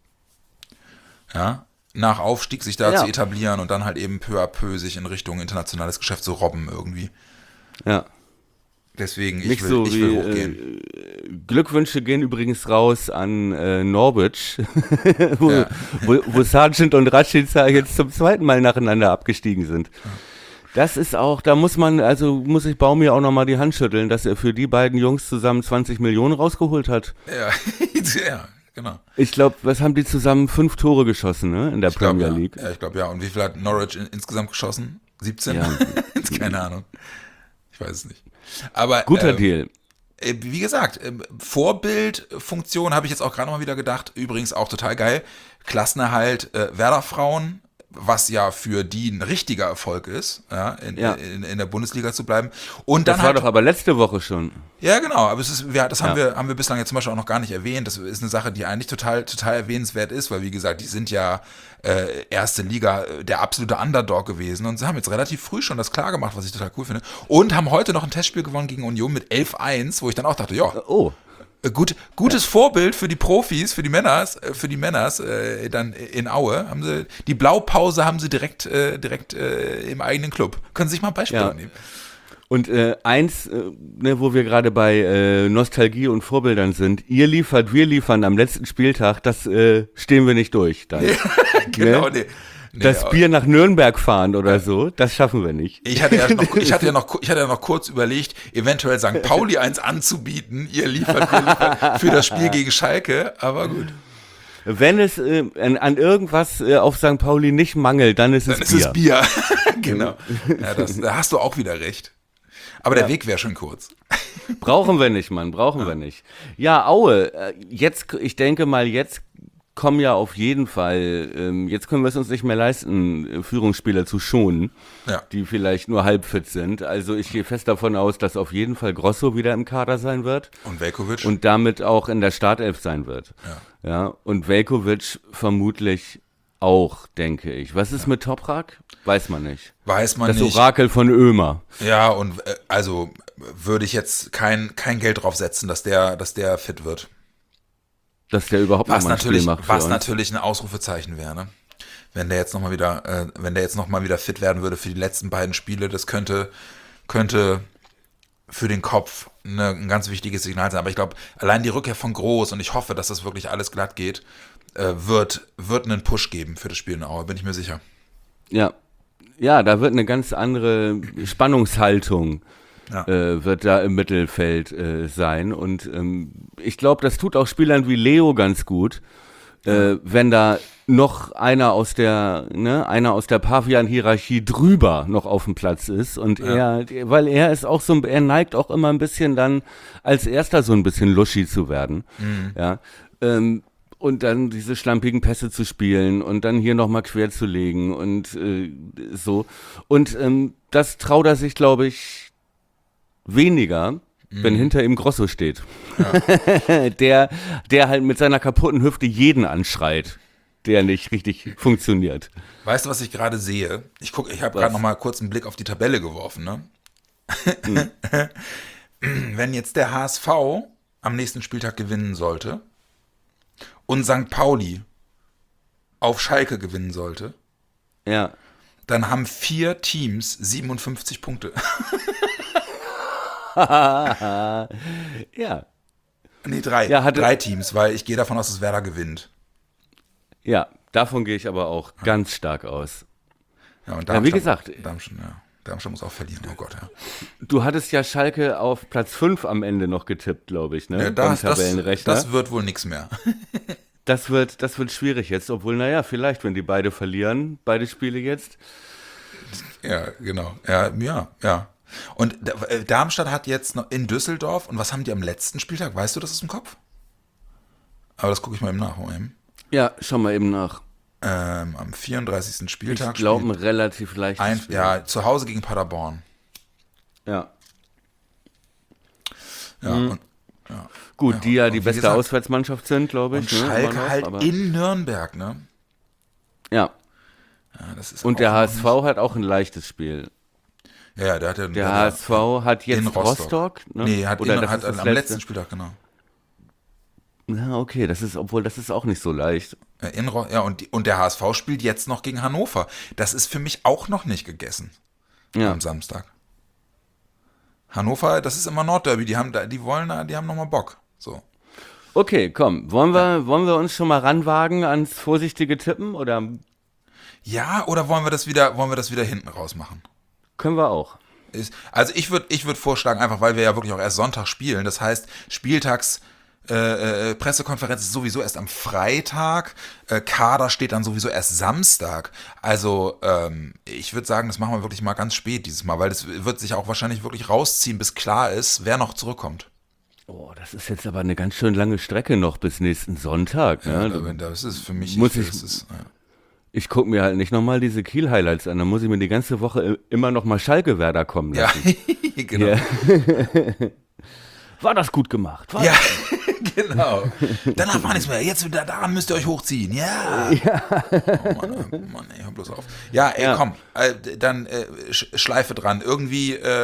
Ja, nach Aufstieg sich da Ja. zu etablieren und dann halt eben peu à peu sich in Richtung internationales Geschäft zu robben irgendwie. Ja. Deswegen, Nicht ich will so wie hochgehen. Glückwünsche gehen übrigens raus an Norwich, wo, Ja. wo Sargent und Rashica jetzt zum 2. Mal nacheinander abgestiegen sind. Das ist auch, da muss ich Baumir auch nochmal die Hand schütteln, dass er für die beiden Jungs zusammen 20 Millionen rausgeholt hat. Ja, ja, genau. Ich glaube, was haben die zusammen? 5 Tore geschossen, ne, in der Premier League. Ja, ich glaube, ja. Und wie viel hat Norwich insgesamt geschossen? 17? Ja. Keine Ahnung. Ich weiß es nicht. Aber Guter Deal. Wie gesagt, Vorbildfunktion habe ich jetzt auch gerade noch mal wieder gedacht. Übrigens auch total geil. Klassenerhalt Werder Frauen, was ja für die ein richtiger Erfolg ist, ja, in der Bundesliga zu bleiben. Und dann Das war doch aber letzte Woche schon. Ja, genau, aber haben wir bislang jetzt zum Beispiel auch noch gar nicht erwähnt. Das ist eine Sache, die eigentlich total erwähnenswert ist, weil wie gesagt, die sind ja erste Liga der absolute Underdog gewesen und sie haben jetzt relativ früh schon das klar gemacht, was ich total cool finde. Und haben heute noch ein Testspiel gewonnen gegen Union mit 11-1, wo ich dann auch dachte, ja, Oh. gutes Vorbild für die Profis, für die Männers dann in Aue. Die Blaupause haben sie direkt im eigenen Club. Können Sie sich mal ein Beispiel nehmen. Und eins, ne, wo wir gerade bei Nostalgie und Vorbildern sind, ihr liefert, wir liefern am letzten Spieltag, das stehen wir nicht durch. Dann, Genau, ne? nee, Das Bier nach Nürnberg fahren oder so, das schaffen wir nicht. Ich hatte ja noch kurz überlegt, eventuell St. Pauli eins anzubieten, ihr liefert für das Spiel gegen Schalke, aber gut. Wenn es an irgendwas auf St. Pauli nicht mangelt, dann ist es Dann Bier. ist es Bier. Genau. Ja, da hast du auch wieder recht. Aber der Weg wäre schon kurz. Brauchen wir nicht, Mann, brauchen wir nicht. Ja, Aue, ich denke mal, jetzt kommen ja auf jeden Fall, jetzt können wir es uns nicht mehr leisten, Führungsspieler zu schonen, Ja. die vielleicht nur halb fit sind. Also ich gehe fest davon aus, dass auf jeden Fall Grosso wieder im Kader sein wird. Und Veljkovic? Und damit auch in der Startelf sein wird. Ja. Ja, und Veljkovic vermutlich auch, denke ich. Was ist mit Toprak? Weiß man nicht. Weiß man Das nicht. Orakel von Ömer. Ja, und also würde ich jetzt kein Geld drauf setzen, dass der fit wird. Dass der überhaupt noch mal ein Spiel macht. Was natürlich ein Ausrufezeichen wäre, ne? Wenn der jetzt nochmal wieder fit werden würde für die letzten beiden Spiele, das könnte für den Kopf ein ganz wichtiges Signal sein. Aber ich glaube, allein die Rückkehr von Groß, und ich hoffe, dass das wirklich alles glatt geht, wird einen Push geben für das Spiel in Aue, bin ich mir sicher. Ja. Ja, da wird eine ganz andere Spannungshaltung wird da im Mittelfeld sein. Und ich glaube, das tut auch Spielern wie Leo ganz gut, wenn da noch einer aus der Pavian-Hierarchie drüber noch auf dem Platz ist. Und weil er ist auch er neigt auch immer ein bisschen dann als Erster so ein bisschen luschi zu werden. Mhm. Ja. Und dann diese schlampigen Pässe zu spielen und dann hier nochmal quer zu legen und so. Und das traut er sich, glaube ich, weniger, wenn hinter ihm Grosso steht. Ja. der halt mit seiner kaputten Hüfte jeden anschreit, der nicht richtig funktioniert. Weißt du, was ich gerade sehe? Ich habe gerade noch mal kurz einen Blick auf die Tabelle geworfen, ne? Wenn jetzt der HSV am nächsten Spieltag gewinnen sollte und St. Pauli auf Schalke gewinnen sollte, ja, dann haben 4 Teams 57 Punkte. ja. Nee, 3. Ja, 3 Teams, weil ich gehe davon aus, dass Werder gewinnt. Ja, davon gehe ich aber auch ganz stark aus. Ja, und wie gesagt, Darmstadt muss auch verlieren, oh Gott, ja. Du hattest ja Schalke auf Platz 5 am Ende noch getippt, glaube ich, ne? Ja, das wird wohl nichts mehr. Das wird schwierig jetzt, obwohl, vielleicht, wenn die beide verlieren, beide Spiele jetzt. Ja, genau. Ja. Und Darmstadt hat jetzt noch in Düsseldorf, und was haben die am letzten Spieltag? Weißt du das aus dem Kopf? Aber das gucke ich mal eben nach. Ja, schau mal eben nach. Am 34. Spieltag. Ich glaube, ein relativ leichtes Spiel. Ja, zu Hause gegen Paderborn. Ja. Ja, Gut, die die beste gesagt, Auswärtsmannschaft sind, glaube ich. Und Schalke halt in Nürnberg, ne? Ja. Das ist und der HSV hat auch ein leichtes Spiel. Ja, der HSV hat jetzt Rostock. Ne? Nee, hat am letzten Spieltag, genau. Ja, okay, das ist auch nicht so leicht. Und der HSV spielt jetzt noch gegen Hannover. Das ist für mich auch noch nicht gegessen. Ja. Am Samstag. Hannover, das ist immer Nordderby, die haben nochmal Bock. So. Okay, komm, wollen wir uns schon mal ranwagen ans vorsichtige Tippen, oder? Ja, oder wollen wir das wieder hinten raus machen? Können wir auch. Also ich würd vorschlagen, einfach weil wir ja wirklich auch erst Sonntag spielen, das heißt, Spieltags Pressekonferenz ist sowieso erst am Freitag, Kader steht dann sowieso erst Samstag. Also ich würde sagen, das machen wir wirklich mal ganz spät dieses Mal, weil das wird sich auch wahrscheinlich wirklich rausziehen, bis klar ist, wer noch zurückkommt. Oh, das ist jetzt aber eine ganz schön lange Strecke noch bis nächsten Sonntag. Ja, ne? Das ist für mich... Ich gucke mir halt nicht nochmal diese Kiel-Highlights an, dann muss ich mir die ganze Woche immer nochmal Schalke-Werder kommen lassen. Ja, genau. Ja. War das gut gemacht? Ja, genau. Danach war nichts mehr. Jetzt daran müsst ihr euch hochziehen. Ja. Oh Mann, ey, hör bloß auf. Ja, ey, komm. Dann Schleife dran. Irgendwie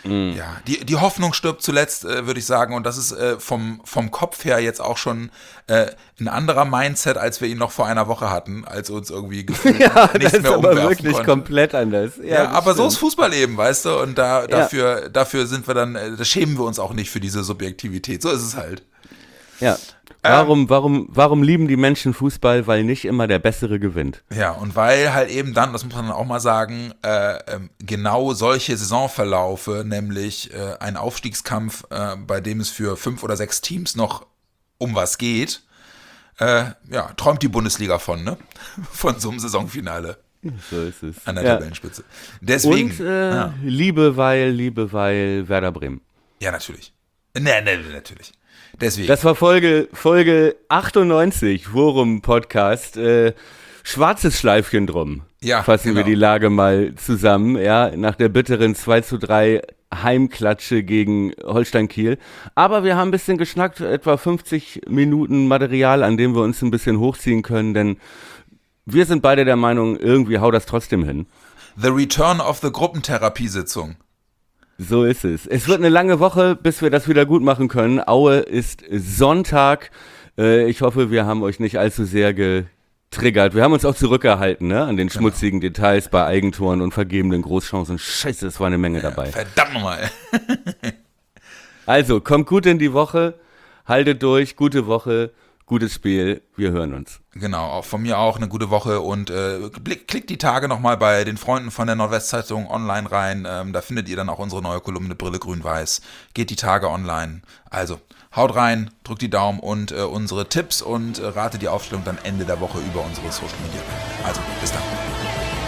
Ja, die Hoffnung stirbt zuletzt, würde ich sagen. Und das ist vom Kopf her jetzt auch schon ein anderer Mindset, als wir ihn noch vor einer Woche hatten, als uns irgendwie gefühlt nichts das mehr ist aber umwerfen wirklich konnte. komplett anders. Ja, das aber so stimmt. ist Fußball eben, weißt du? Und dafür sind wir dann, da schämen wir uns auch nicht für diese Subjektivität. So ist es halt. Ja. Warum lieben die Menschen Fußball? Weil nicht immer der Bessere gewinnt. Ja, und weil halt eben dann, das muss man dann auch mal sagen, genau solche Saisonverlaufe, nämlich ein Aufstiegskampf, bei dem es für 5 oder 6 Teams noch um was geht, träumt die Bundesliga von, ne? Von so einem Saisonfinale So ist es. an der Tabellenspitze. Deswegen, Und Liebe, weil Werder Bremen. ja, natürlich. Nee, natürlich. Deswegen. Das war Folge 98, Forum-Podcast. Schwarzes Schleifchen drum. Ja, fassen wir genau. die Lage mal zusammen. Ja, nach der bitteren 2:3 Heimklatsche gegen Holstein Kiel. Aber wir haben ein bisschen geschnackt, etwa 50 Minuten Material, an dem wir uns ein bisschen hochziehen können, denn wir sind beide der Meinung, irgendwie haut das trotzdem hin. The Return of the Gruppentherapiesitzung. So ist es. Es wird eine lange Woche, bis wir das wieder gut machen können. Aue ist Sonntag. Ich hoffe, wir haben euch nicht allzu sehr getriggert. Wir haben uns auch zurückgehalten, ne, an den schmutzigen Details bei Eigentoren und vergebenen Großchancen. Scheiße, es war eine Menge dabei. Verdammt nochmal. Also, kommt gut in die Woche, haltet durch, gute Woche, gutes Spiel, wir hören uns. Genau, auch von mir auch eine gute Woche und klickt die Tage nochmal bei den Freunden von der Nordwestzeitung online rein, da findet ihr dann auch unsere neue Kolumne Brille Grün-Weiß, geht die Tage online, also haut rein, drückt die Daumen und unsere Tipps und ratet die Aufstellung dann Ende der Woche über unsere Social Media. Also, bis dann.